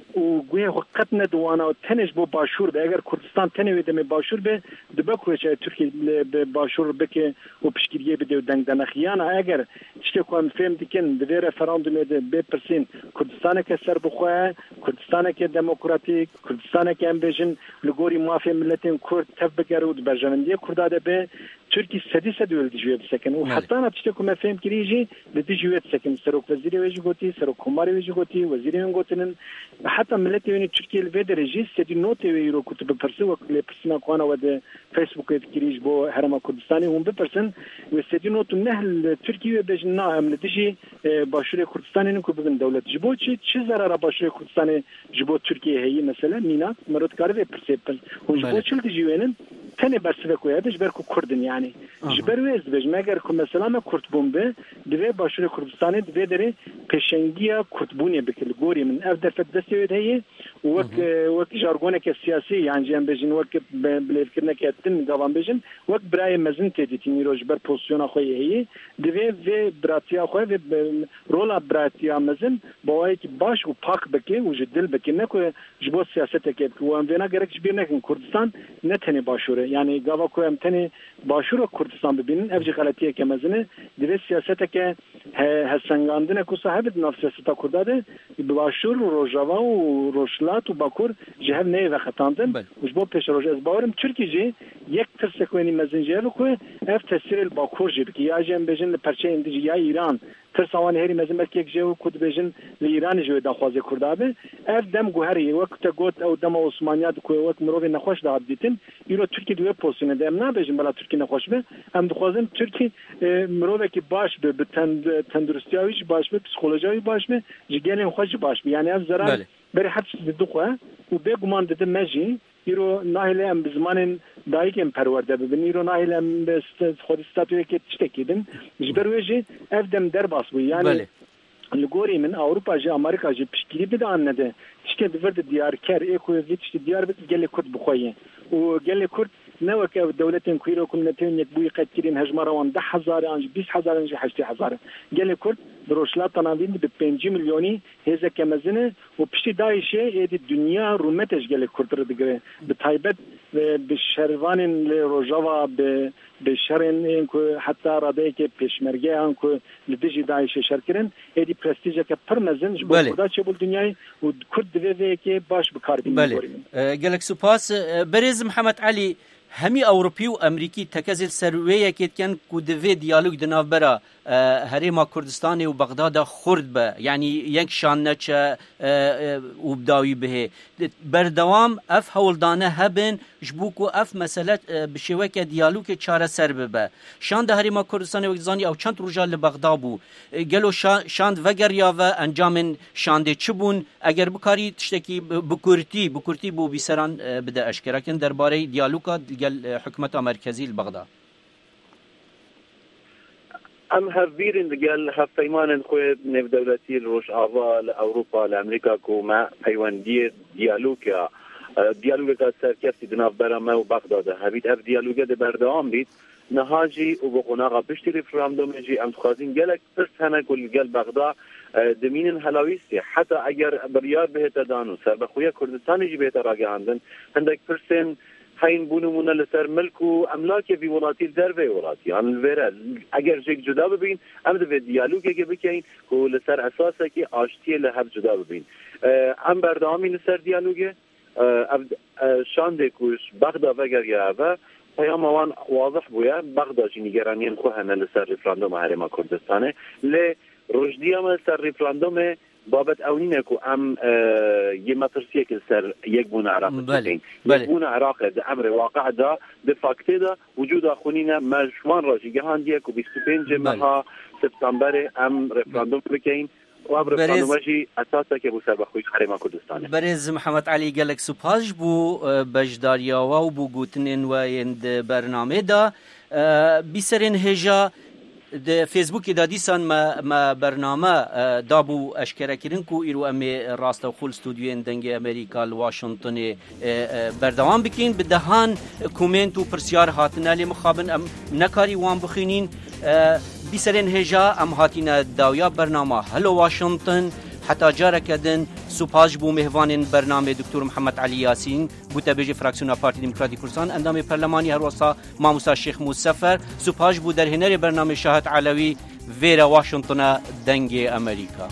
و گویا وقت ندوانا و تنش بو باشور به اگر کردستان تنوی دم باشور به دبکو چه ترکیه به باشور بکه و پشگیریه بده و دنگ دنخیانا اگر چه کوم فهم دیکن به رفراندوم ده بپرسین کردستان که سر بخواه کردستان که دموکراتیک کردستان که امبیژن لگوری موافق ملتین کرد تبگر و برجمندی کرداده به ترکی سدی ولدیجوی بسکن و حتی نتیجه کوم فهم کریجی لدیجوی بسکن سرک وزیر ویژه گوتی سرک کماری ویژه گوتی وزیر من گوتن حتی ملت یعنی ترکیه الفدرالجی سدی نوت ویرو کتب پرسه و کلی پرسنا کوانا و ده فیسبوک کریج بو هرم کردستانی هم بپرسن و سدی نوت نه ترکیه بجن نه هم لدیجی باشور کردستانی نکو بگن دولت جبو چه ضرر باشور کردستانی جبو ترکیه هی مثلا مینا مرد کاری بپرسه و جبو چل دیجوینن تنه برسه کویا دش برکو کردن یعنی جبر ویز بج مگر کو مثلا ما کرد بومبه دوی باشور کردستانی دوی داره پشنگیا کردبونی بکل گوری من افدر فدسیوید هی وک جارگونه که سیاسی یعنی جنب بجن وک بلفکرنه که تن دوام بجن وک برای مزن تدیتینی روز بر پوزیشن خویی هی دوی و براتیا خوی و رولا براتیا مزن باید که باش و پاک بکی و جدل بکی نکو جبو سیاست که و ام دینا گرک جبیر نکن کردستان نتنی باشوره یعنی گاوا کو ام تنی باشور کردستان ببینن افجی غلطیه که مزنه دوی سیاست که هستنگاندنه کو صاحب نفس سیاست کرداده باشور روجاوا و روشلات و باکور جهر نه وقتاندن و جبو پیش روج از باورم ترکی جی یک ترس کوینی مزنجه رو کو اف تاثیر باکور جی بکی یا جن بجن پرچه اندیجی یا ایران ترسوان هری مزن یک جو کد بجن ایران جو دخوازه کردابه اف دم گوهری وقت گوت او دم عثمانیت کو وقت مرو نخوش داد دیتن ایرو ترکی دوی پوسینه دم نه بجن بلا ترکی نخوش به ام دخوازم ترکی مرو کی باش به تندرستیاویش باش به پسیکولوژیاوی باش به جگلن خوش باش یعنی از ضرر بری حدس دقه و بگمان دده مجی ایرو ناهل ام بزمان دایک ام پرورده ببین ایرو ناهل ام خود استاتوی که تشتکیدن جبرویجی افدم در باس بو یعنی لگوری من اوروپا جی امریکا جی پشکیری بدان نده تشکید ورد دیار کر ایکو ویتش دیار بد گلی کرد بخویه و گلی کرد نوک دولتین کویرو کلنتین یک بوی قدرین هجمه روان 10,000 انج 20,000 انج 8,000 گلی کرد دروشلات تنابین به 5 میلیونی هزه کمزنه و پشتی دایشه ایدی دنیا رومتش گلی کرد رو دیگه به تایبت به شهروان روجاوا به شهرن اینکو حتی راده که پیشمرگه آنکو لدیجی دایشه شرکرن ایدی پرستیجه که پرمزن جبو خدا چه بول دنیای و کرد دوی که باش بکار بینیم بوریم گلک سپاس برز محمد علی همی اوروپی و امریکی تکزل سرویه که کن کودوی دیالوگ دناف برا هریما کردستان و بغداد خورد به یعنی یک شانه چه و بداوی به بردوام اف هولدانه هبن جبوک و اف مسئله بشوه که دیالوگ چاره سر به شان ده هریما کردستان و گزانی او چند رجال بغداد بو گلو شاند وگر یا و انجام شانده چبون اگر بکاری تشتکی بکورتی بو بیسران بده اشکرکن درباره دیالوگا گل حکومت مرکزی بغداد ام هفبيرن دقال هفيمان خويد نف دولتي الروش آوا لأوروبا لأمريكا كوما حيواندية ديالوكا ديالوكا سركفتي دناف برما وبغداد هبيت اف ديالوكا دي بردوام بيت نهاجي وبقناغا بشتي ريفراندوم جي ام تخازين قالك بس هنا كل قال بغداد دمين الهلاويسي حتى اگر بريار بهتا دانو سر بخويا كردستان جي بهتا راقي عندن عندك برسن حين بونمونه لسر ملك و املاک وی ولاتی در وی ولاتی ان وره اگر جک جدا ببین ام د دیالوگ که بکین کو لسر اساسه که آشتی له هر جدا ببین ام بردامی لسر دیالوگ شانده کوش بغداد وگر یا و پیام وان واضح بویا بغداد نگرانین خو هنه لسر رفراندوم هرما کردستانه ل رشدیام لسر رفراندوم بابت اونینه کو ام یه مترسیه که سر یک بونه عراق بله یک بونه عراق ده امر واقع ده ده فاکته ده وجود اخونینه مجموعان راجی گهاندیه که 25 ماه سپتامبر ام رفراندوم بکین و ام رفراندوم جی اساسه که بو سر بخویش حرما کردستانه برز محمد علی گلک سپاس بو بجداریا و بو گوتنین و یند برنامه ده بیسرین هجا د فیسبوک د دیسان ما برنامه دابو اشکره کردن کو ایرو ام راست خول استودیو دنگ امریکا واشنطن بردوام بکین به دهان کومنت و پرسیار هاتنه لی مخابن ام نکاری وان بخینین بیسرین هجا ام هاتینا داویا برنامه هلو واشنطن حتى جاركدن سوپاش بو مهوان برنامه دکتور محمد علی یاسین بو تبیج فراکسیون پارتی دموکراتی کردستان اندام پارلمانی هر وسا ماموسا شیخ موسفر سوپاش بو در هنر برنامه شاهد علوی ویرا واشنطن دنگ امریکا.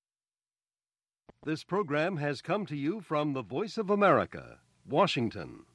This program has come to you from the Voice of America, Washington.